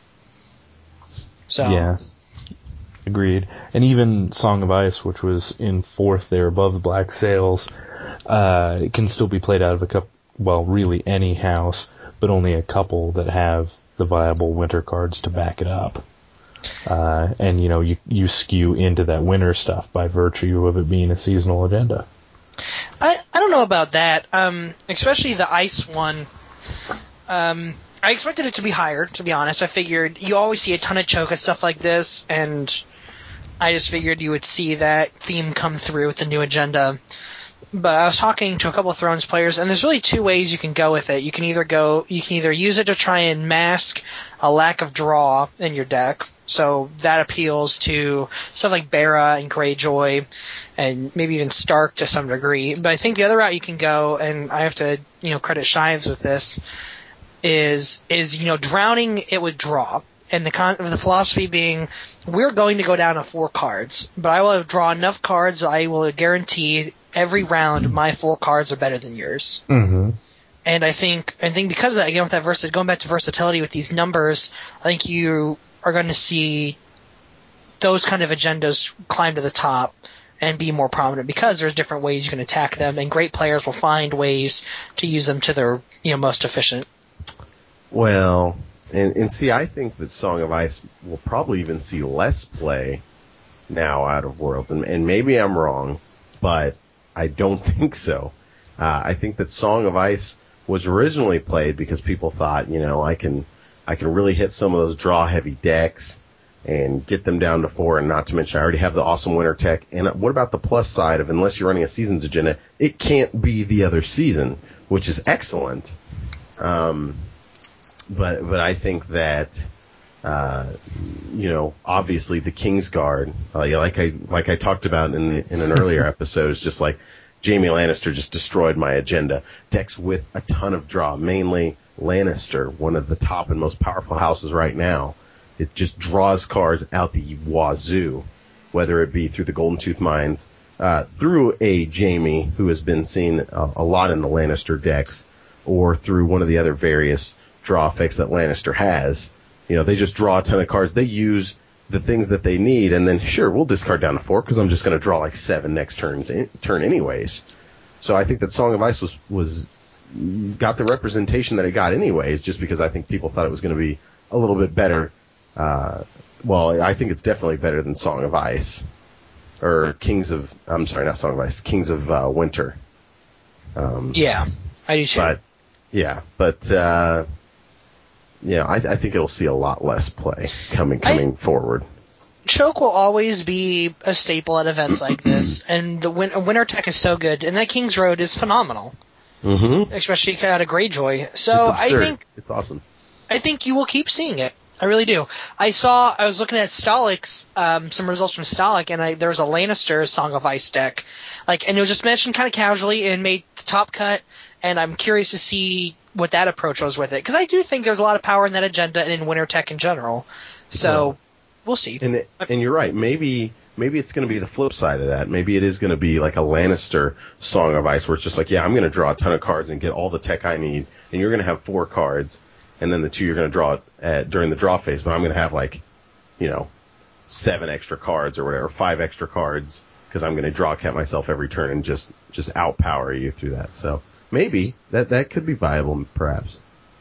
D: So.
E: Yeah. Agreed. And even Song of Ice, which was in fourth there above the Black Sails, uh, it can still be played out of a couple, well, really any house, but only a couple that have the viable winter cards to back it up. Uh, and, you know, you, you skew into that winter stuff by virtue of it being a seasonal agenda.
D: I, I don't know about that, um, especially the Ice one. Um, I expected it to be higher, to be honest. I figured you always see a ton of choke and stuff like this, and I just figured you would see that theme come through with the new agenda. But I was talking to a couple of Thrones players, and there's really two ways you can go with it. You can either go, you can either use it to try and mask a lack of draw in your deck, so that appeals to stuff like Barra and Greyjoy, and maybe even Stark to some degree. But I think the other route you can go, and I have to, you know, credit Shives with this, is is you know drowning it with draw, and the con- the philosophy being we're going to go down to four cards, but I will draw enough cards that I will guarantee every round my four cards are better than yours.
E: Mm-hmm.
D: And I think I think because of that, again with that versa- going back to versatility with these numbers, I think you are going to see those kind of agendas climb to the top and be more prominent because there's different ways you can attack them, and great players will find ways to use them to their you know most efficient.
C: Well, and, and see, I think that Song of Ice will probably even see less play now out of Worlds, and, and maybe I'm wrong, but I don't think so. Uh, I think that Song of Ice was originally played because people thought, you know, I can I can really hit some of those draw heavy decks and get them down to four, and not to mention I already have the awesome winter tech. And what about the plus side of, unless you're running a seasons agenda, it can't be the other season, which is excellent. Um, but but I think that uh, you know, obviously the Kingsguard, uh, like I like I talked about in the, in an earlier episode, is just like Jaime Lannister just destroyed my agenda. Decks with a ton of draw, mainly Lannister, one of the top and most powerful houses right now. It just draws cards out the wazoo, whether it be through the Golden Tooth Mines, uh, through a Jaime who has been seen a, a lot in the Lannister decks, or through one of the other various draw effects that Lannister has. You know, they just draw a ton of cards. They use the things that they need, and then sure, we'll discard down to four because I'm just going to draw like seven next turns in, turn anyways. So I think that Song of Ice was was got the representation that it got anyways, just because I think people thought it was going to be a little bit better. Uh, well, I think it's definitely better than Song of Ice or Kings of. I'm sorry, not Song of Ice. Kings of uh, Winter. Um,
D: Yeah, I do too.
C: But yeah, but. Uh, Yeah, I, I think it'll see a lot less play coming coming I, forward.
D: Choke will always be a staple at events like this, and the win- Winter Tech is so good, and that King's Road is phenomenal.
C: Mm-hmm.
D: Especially out of Greyjoy. So
C: it's absurd.
D: I think
C: it's awesome.
D: I think you will keep seeing it. I really do. I saw. I was looking at Stalik's um, some results from Stalik, and I, there was a Lannister Song of Ice deck, like, and it was just mentioned kind of casually and made the top cut. And I'm curious to see what that approach was with it, because I do think there's a lot of power in that agenda and in Winter Tech in general. So well, we'll see.
C: And it, and you're right. Maybe maybe it's going to be the flip side of that. Maybe it is going to be like a Lannister Song of Ice, where it's just like, yeah, I'm going to draw a ton of cards and get all the tech I need, and you're going to have four cards, and then the two you're going to draw at, during the draw phase. But I'm going to have like, you know, seven extra cards or whatever, five extra cards, because I'm going to draw cat myself every turn and just just outpower you through that. So. Maybe that that could be viable, perhaps.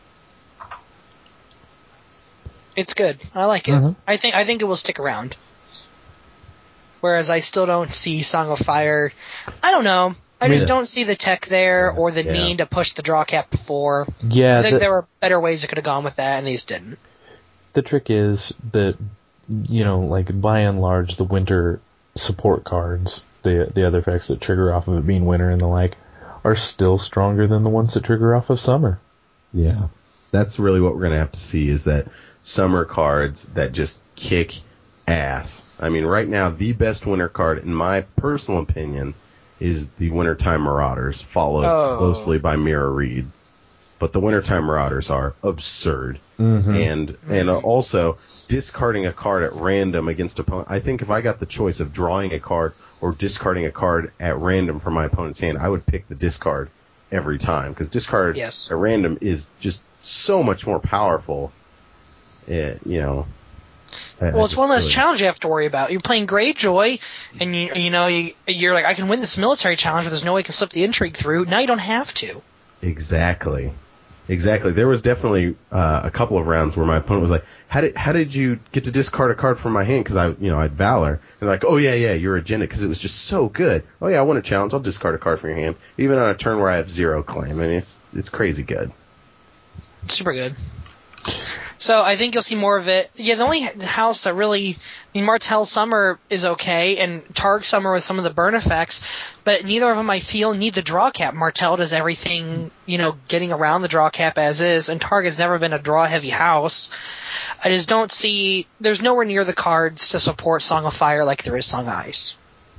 D: It's good. I like it. Mm-hmm. I think I think it will stick around. Whereas I still don't see Song of Fire. I don't know. I just don't see the tech there or the yeah. need to push the draw cap before.
E: Yeah,
D: I think
E: the,
D: there were better ways it could have gone with that, and these didn't.
E: The trick is that, you know, like by and large, the winter support cards, the the other effects that trigger off of it being winter and the like, are still stronger than the ones that trigger off of summer.
C: Yeah. That's really what we're going to have to see, is that summer cards that just kick ass. I mean, right now, the best winter card, in my personal opinion, is the Wintertime Marauders, followed oh. closely by Mirror Reed. But the Wintertime Marauders are absurd. Mm-hmm. And mm-hmm. and also, discarding a card at random against opponent. I think if I got the choice of drawing a card or discarding a card at random from my opponent's hand, I would pick the discard every time, because discard
D: yes.
C: at random is just so much more powerful. It, you know.
D: I, well, I it's one less really... challenge you have to worry about. You're playing Greyjoy, and you you know you, you're like, I can win this military challenge, but there's no way I can slip the intrigue through. Now you don't have to.
C: Exactly. Exactly. There was definitely uh, a couple of rounds where my opponent was like, "How did how did you get to discard a card from my hand?" Because I, you know, I had Valor. And like, "Oh yeah, yeah, your agenda," because it was just so good. Oh yeah, I won a challenge. I'll discard a card from your hand, even on a turn where I have zero claim. I mean, it's it's crazy good.
D: Super good. So I think you'll see more of it. Yeah, the only house that really, I mean, Martell Summer is okay, and Targ Summer with some of the burn effects, but neither of them I feel need the draw cap. Martell does everything, you know, getting around the draw cap as is, and Targ has never been a draw heavy house. I just don't see, there's nowhere near the cards to support Song of Fire like there is Song of Ice.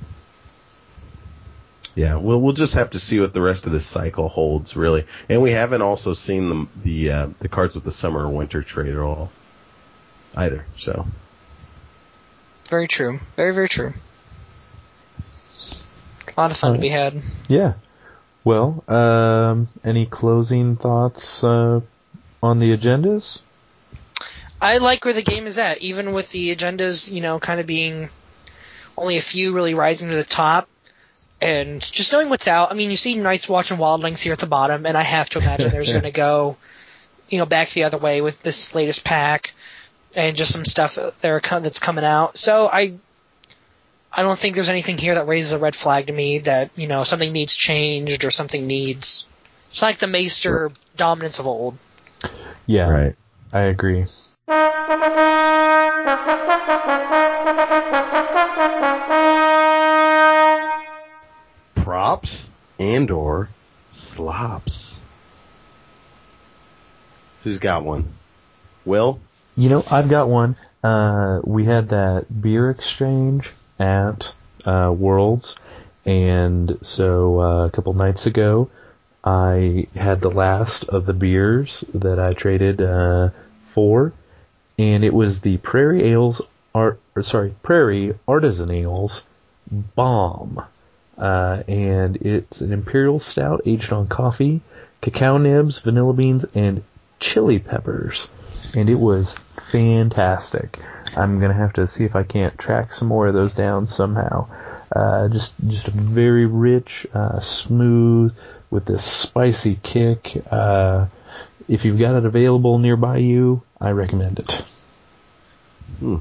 C: Yeah, well, we'll just have to see what the rest of this cycle holds, really. And we haven't also seen the the, uh, the cards with the summer or winter trade at all, either. So,
D: very true, very very true. A lot of fun uh, to be had.
E: Yeah. Well, um, any closing thoughts uh, on the agendas?
D: I like where the game is at, even with the agendas, you know, kind of being only a few really rising to the top. And just knowing what's out, I mean, you see Night's Watch and Wildlings here at the bottom, and I have to imagine there's going to go, you know, back the other way with this latest pack, and just some stuff there that's coming out. So I, I don't think there's anything here that raises a red flag to me that, you know, something needs changed or something needs
B: It's like the Maester dominance of old.
E: Yeah,
C: Right.
E: I agree.
C: Props and or slops. Who's got one? Will?
E: You know, I've got one. Uh, we had that beer exchange at uh, Worlds, and so uh, a couple nights ago, I had the last of the beers that I traded uh, for, and it was the Prairie Ales Art, or sorry, Prairie Artisan Ales Bomb, uh, and it's an imperial stout aged on coffee, cacao nibs, vanilla beans, and chili peppers, and it was fantastic. I'm gonna have to see if I can't track some more of those down somehow. Uh, just, just a very rich, uh, smooth, with this spicy kick. Uh, if you've got it available nearby you, I recommend it.
C: Hmm.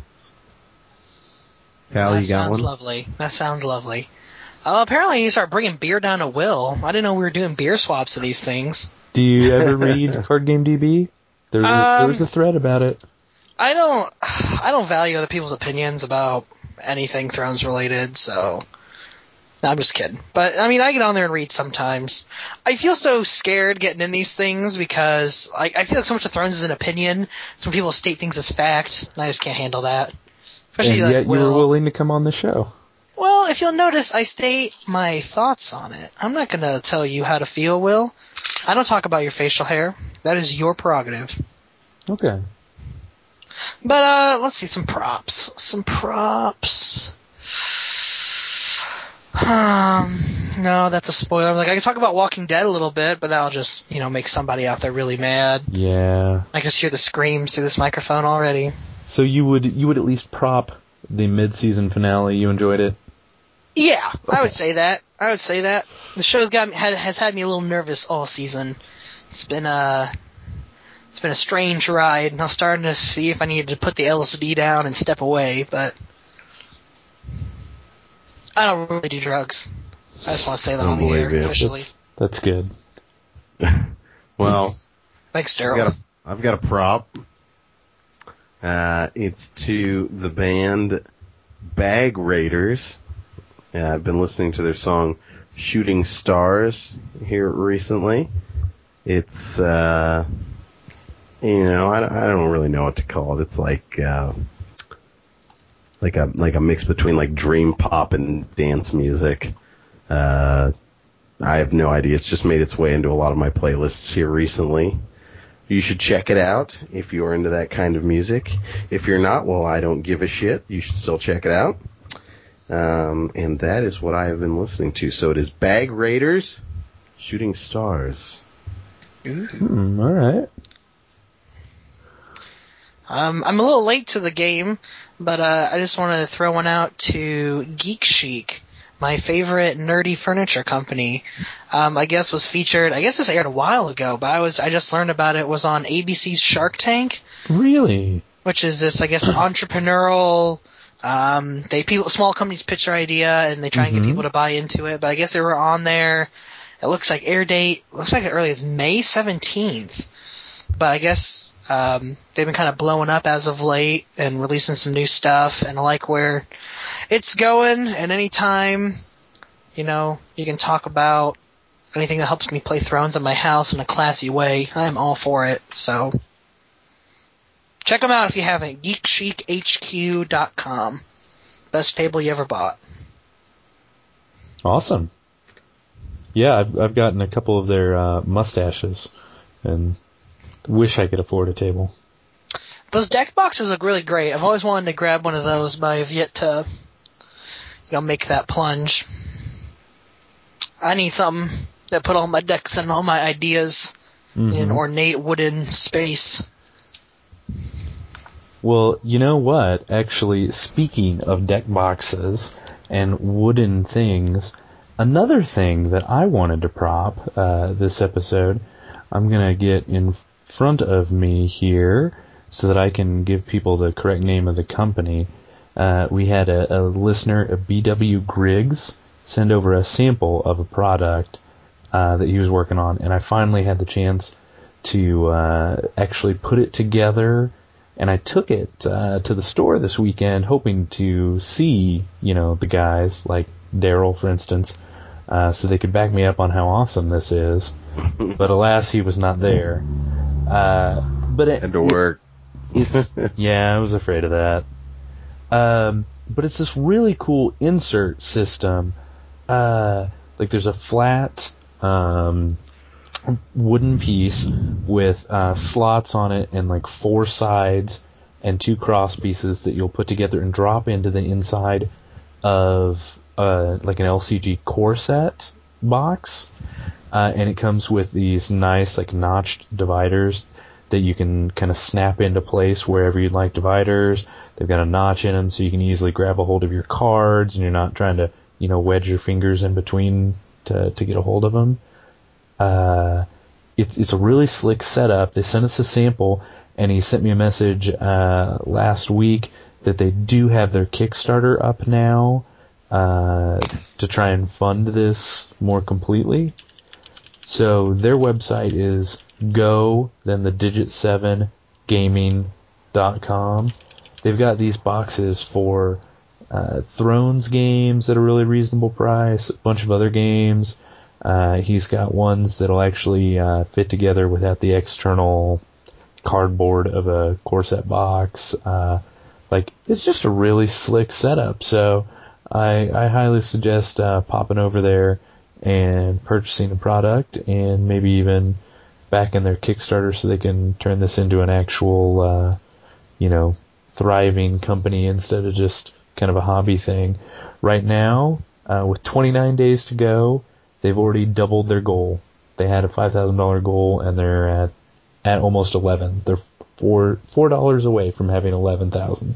C: Cal,
B: that
C: you got
B: sounds
C: one?
B: lovely. That sounds lovely. Uh, apparently, you start bringing beer down to Will. I didn't know we were doing beer swaps of these things.
E: Do you ever read Card Game D B? There's a,
B: Um,
E: there was a thread about it.
B: I don't, I don't value other people's opinions about anything Thrones related, so no, I'm just kidding. But I mean, I get on there and read sometimes. I feel so scared getting in these things because I, I feel like so much of Thrones is an opinion. Some people state things as fact, and I just can't handle that. Especially
E: And
B: like
E: yet you
B: Will.
E: were willing to come on the show.
B: Well, if you'll notice, I state my thoughts on it. I'm not going to tell you how to feel, Will. I don't talk about your facial hair. That is your prerogative.
E: Okay.
B: But, uh, let's see, some props. Some props. Um, no, that's a spoiler. Like, I can talk about Walking Dead a little bit, but that'll just, you know, make somebody out there really mad.
E: Yeah.
B: I can just hear the screams through this microphone already.
E: So you would you would at least prop the mid-season finale. You enjoyed it?
B: Yeah,
E: Okay.
B: I would say that. I would say that. The show's got me, had, has had me a little nervous all season. It's been a, it's been a strange ride, and I was starting to see if I needed to put the L S D down and step away, but I don't really do drugs. I just want to say that
C: Don't
B: on the air
C: believe you.
B: officially.
E: That's, that's good.
C: Well,
B: Thanks,
C: I've
B: Daryl.
C: got, a, I've got a prop. Uh, it's to the band Bag Raiders. Uh, I've been listening to their song Shooting Stars here recently. It's, uh, you know, I, I don't really know what to call it. It's like, uh, like a, like a mix between like dream pop and dance music. Uh, I have no idea. It's just made its way into a lot of my playlists here recently. You should check it out if you're into that kind of music. If you're not, well, I don't give a shit. You should still check it out. Um, and that is what I have been listening to. So it is Bag Raiders, Shooting Stars.
E: Hmm, all right.
B: Um, I'm a little late to the game, but uh, I just want to throw one out to Geek Chic, my favorite nerdy furniture company. Um, I guess was featured. I guess this aired a while ago, but I was I just learned about it. Was on A B C's Shark Tank,
E: Really?
B: which is this I guess entrepreneurial. Um, they people small companies pitch their idea and they try and
E: Mhm.
B: get people to buy into it. But I guess they were on there. It looks like air date looks like as early as May seventeenth. But I guess um, they've been kind of blowing up as of late and releasing some new stuff, and I like where it's going. And anytime, you know, you can talk about anything that helps me play Thrones in my house in a classy way, I'm all for it. So check them out if you haven't. geek chic h q dot com. Best table you ever bought.
E: Awesome. Yeah, I've, I've gotten a couple of their uh, mustaches, and wish I could afford a table.
B: Those deck boxes look really great. I've always wanted to grab one of those, but I've yet to, you know, make that plunge. I need something that put all my decks and all my ideas
E: Mm-hmm.
B: in an ornate wooden space.
E: Well, you know what? Actually, speaking of deck boxes and wooden things, another thing that I wanted to prop uh, this episode, I'm going to get in front of me here so that I can give people the correct name of the company. Uh, we had a, a listener, a B W Griggs, send over a sample of a product. uh, that he was working on, and I finally had the chance to uh, actually put it together. And I took it uh, to the store this weekend, hoping to see, you know, the guys like Daryl, for instance, uh, so they could back me up on how awesome this is. But alas, he was not there. Uh, but it
C: had to work.
E: It's, yeah, I was afraid of that. Um, but it's this really cool insert system. Uh, like there's a flat um, wooden piece with uh, slots on it and like four sides and two cross pieces that you'll put together and drop into the inside of uh, like an L C G core set box. Uh, and it comes with these nice like notched dividers that you can kind of snap into place wherever you'd like dividers. They've got a notch in them so you can easily grab a hold of your cards and you're not trying to, you know, wedge your fingers in between to, to get a hold of them. Uh, it's, it's a really slick setup. They sent us a sample, and he sent me a message uh, last week that they do have their Kickstarter up now uh, to try and fund this more completely. So their website is go, then the digit seven gaming dot com. They've got these boxes for uh, Thrones games at a really reasonable price, a bunch of other games. Uh, he's got ones that'll actually uh, fit together without the external cardboard of a core set box. Uh, like, it's just a really slick setup. So I, I highly suggest uh, popping over there and purchasing a product and maybe even backing their Kickstarter so they can turn this into an actual, uh, you know, thriving company instead of just kind of a hobby thing. Right now, uh, with twenty-nine days to go, they've already doubled their goal. They had a five thousand dollars goal, and they're at at almost eleven. They're four four dollars away from having eleven thousand.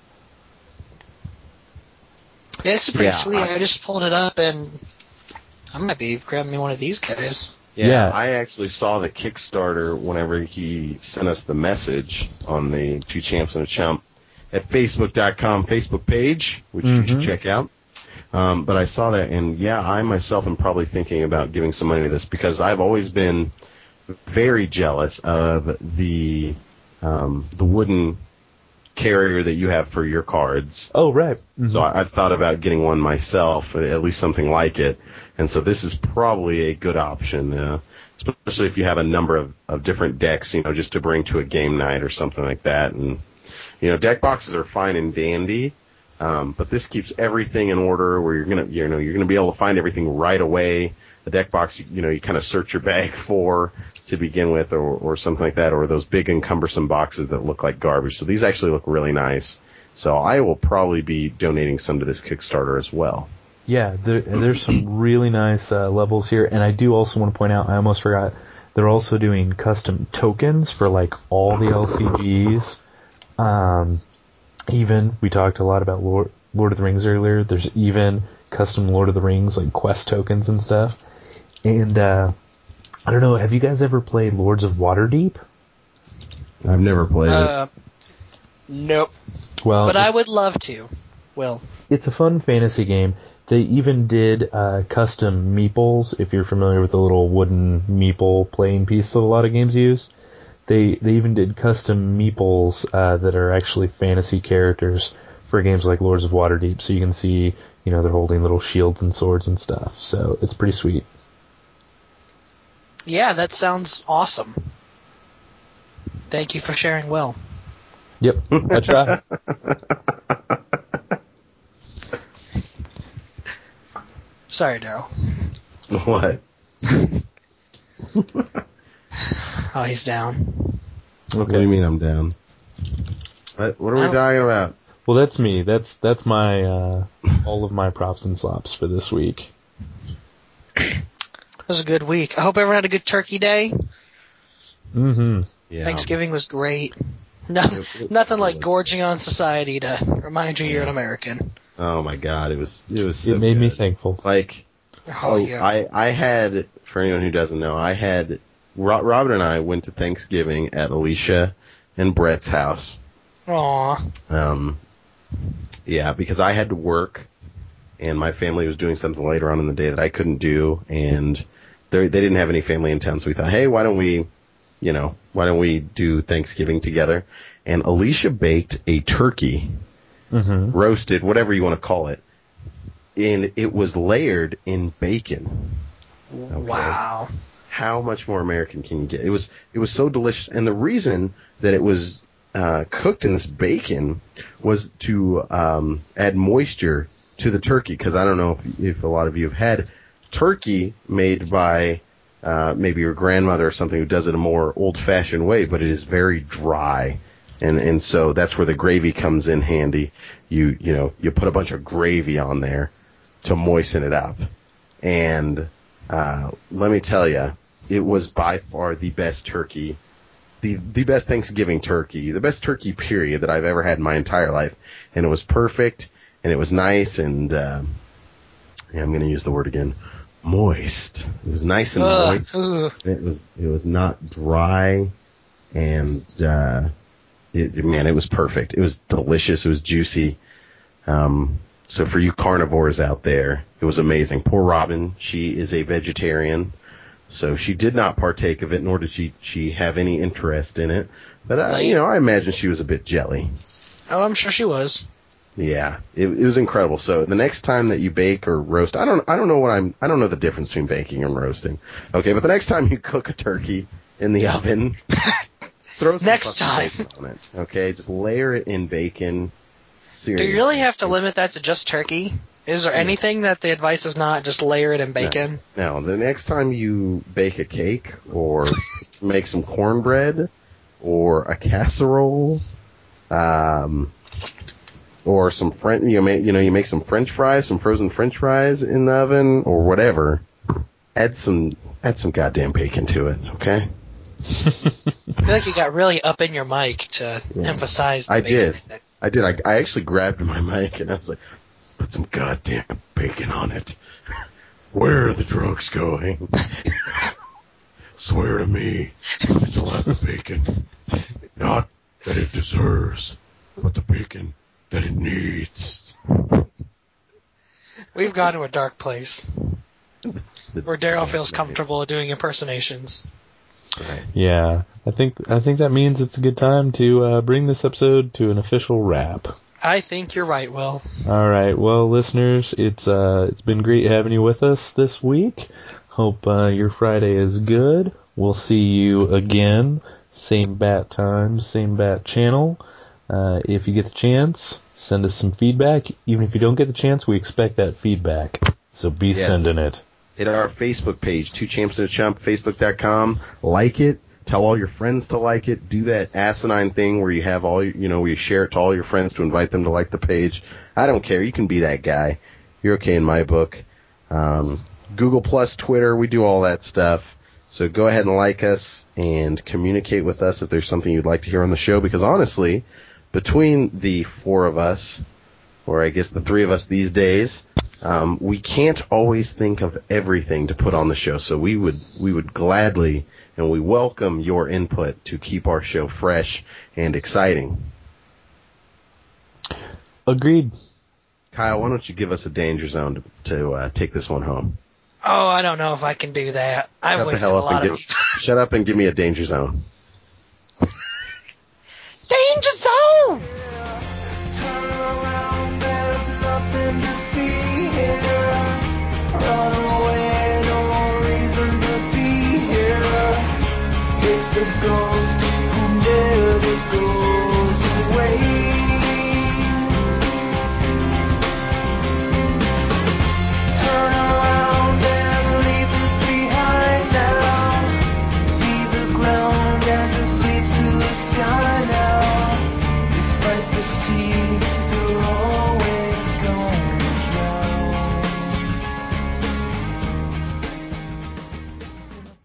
B: Yeah, it's pretty
C: Yeah,
B: sweet.
C: I-
B: I just pulled it up, and I might be grabbing me one of these guys.
C: Yeah,
E: Yeah.
C: I actually saw the Kickstarter whenever he sent us the message on the Two Champs and a Chump at Facebook dot com Facebook page, which you should check out. Um, but I saw that, and yeah, I myself am probably thinking about giving some money to this because I've always been very jealous of the um, the wooden carrier that you have for your cards.
E: Oh, right. Mm-hmm.
C: So I, I've thought about getting one myself, at least something like it. And so this is probably a good option, uh, especially if you have a number of, of different decks, you know, just to bring to a game night or something like that. And, you know, deck boxes are fine and dandy, um, but this keeps everything in order where you're going to, you know, you're going to be able to find everything right away. The deck box, you know, you kind of search your bag for to begin with or, or something like that, or those big and cumbersome boxes that look like garbage. So these actually look really nice. So I will probably be donating some to this Kickstarter as well.
E: Yeah, there, there's some really nice uh, levels here, and I do also want to point out, I almost forgot, they're also doing custom tokens for like all the L C Gs. Um, even, we talked a lot about Lord, Lord of the Rings earlier, there's even custom Lord of the Rings, like quest tokens and stuff. And, uh, I don't know, have you guys ever played Lords of Waterdeep?
C: I've never played it.
B: Uh, nope.
E: Well,
B: But I would love to. Will.
E: it's a fun fantasy game. They even did uh, custom meeples, if you're familiar with the little wooden meeple playing piece that a lot of games use. They they even did custom meeples uh, that are actually fantasy characters for games like Lords of Waterdeep. So you can see, you know, they're holding little shields and swords and stuff. So it's pretty sweet.
B: Yeah, that sounds awesome. Thank you for sharing, Will.
E: Yep, I try.
B: Sorry, Daryl.
C: What?
B: Oh, he's down.
E: Okay.
C: What do you mean I'm down? What, what are we
B: I don't-
C: talking about?
E: Well, that's me. That's that's my uh, all of my props and slops for this week.
B: It was a good week. I hope everyone had a good Turkey Day.
E: Mm-hmm.
C: Yeah.
B: Thanksgiving was great. No,
C: It- it-
B: nothing
C: it
B: like
C: was.
B: gorging on society to remind you you're an
C: Yeah.
B: American.
C: Oh my God, it was it was so
E: It made me
C: good.
E: thankful.
C: Like,
B: Oh,
C: oh,
B: yeah.
C: I I had, for anyone who doesn't know, I had Ro- Robin and I went to Thanksgiving at Alicia and Brett's house.
B: Aw.
C: Um, yeah, because I had to work, and my family was doing something later on in the day that I couldn't do, and they they didn't have any family in town, so we thought, hey, why don't we, you know, why don't we do Thanksgiving together? And Alicia baked a turkey,
E: Mm-hmm.
C: roasted, whatever you want to call it, and it was layered in bacon. Okay.
D: Wow.
C: How much more American can you get? It was it was so delicious, and the reason that it was uh, cooked in this bacon was to um, add moisture to the turkey. Because I don't know if if a lot of you have had turkey made by uh, maybe your grandmother or something who does it a more old-fashioned way, but it is very dry, and and so that's where the gravy comes in handy. You you know you put a bunch of gravy on there to moisten it up, and uh, let me tell you. It was by far the best turkey, the the best Thanksgiving turkey, the best turkey period that I've ever had in my entire life, and it was perfect, and it was nice, and uh, yeah, I'm going to use the word again, moist. It was nice and
D: Ugh,
C: moist.
D: ugh.
C: It was it was not dry, and uh, it, man, it was perfect. It was delicious. It was juicy. Um, so for you carnivores out there, it was amazing. Poor Robin, she is a vegetarian. So she did not partake of it, nor did she, she have any interest in it. But, uh, you know, I imagine she was a bit jelly.
D: Oh, I'm sure she was.
C: Yeah, it, it was incredible. So the next time that you bake or roast, I don't, I don't know what I'm, I don't know the difference between baking and roasting. Okay, but the next time you cook a turkey in the oven, throw some
D: Next
C: fucking
D: time.
C: bacon on it. Okay, just layer it in bacon. Seriously.
D: Do you really have to limit that to just turkey? Is there
C: Yeah.
D: anything that the advice is not just layer it in bacon?
C: Now, the next time you bake a cake or make some cornbread or a casserole, um, or some French, you make, you know, you make some French fries, some frozen French fries in the oven or whatever. Add some, add some goddamn bacon to it, okay?
D: I feel like you got really up in your mic to
C: Yeah.
D: emphasize the
C: I
D: bacon.
C: did. I did. I, I actually grabbed my mic and I was like, put some goddamn bacon on it. Where are the drugs going? Swear to me that you'll have the bacon. Not that it deserves, but the bacon that it needs.
D: We've gone to a dark place
C: The-
D: where Daryl feels comfortable doing impersonations.
C: Right.
E: Yeah, I think I think that means it's a good time to uh, bring this episode to an official wrap.
D: I think you're right, Will.
E: All right, well, listeners, it's uh, it's been great having you with us this week. Hope uh, your Friday is good. We'll see you again, same bat time, same bat channel. Uh, if you get the chance, send us some feedback. Even if you don't get the chance, we expect that feedback. So be
C: Yes.
E: sending it.
C: Hit our Facebook page, Two Champs and a Chump, facebook dot com. Like it. Tell all your friends to like it. Do that asinine thing where you have all, you know, where you share it to all your friends to invite them to like the page. I don't care. You can be that guy. You're okay in my book. Um, Google Plus, Twitter, we do all that stuff. So go ahead and like us and communicate with us if there's something you'd like to hear on the show. Because honestly, between the four of us, or I guess the three of us these days, um, we can't always think of everything to put on the show. So we would we would gladly and we welcome your input to keep our show fresh and exciting.
E: Agreed.
C: Kyle, why don't you give us a danger zone to, to uh, take this one home?
D: Oh, I don't know if I can do that. I've
C: Shut the
D: wasted
C: hell
D: a
C: up
D: lot
C: and
D: of.
C: give, shut up and give me a danger zone.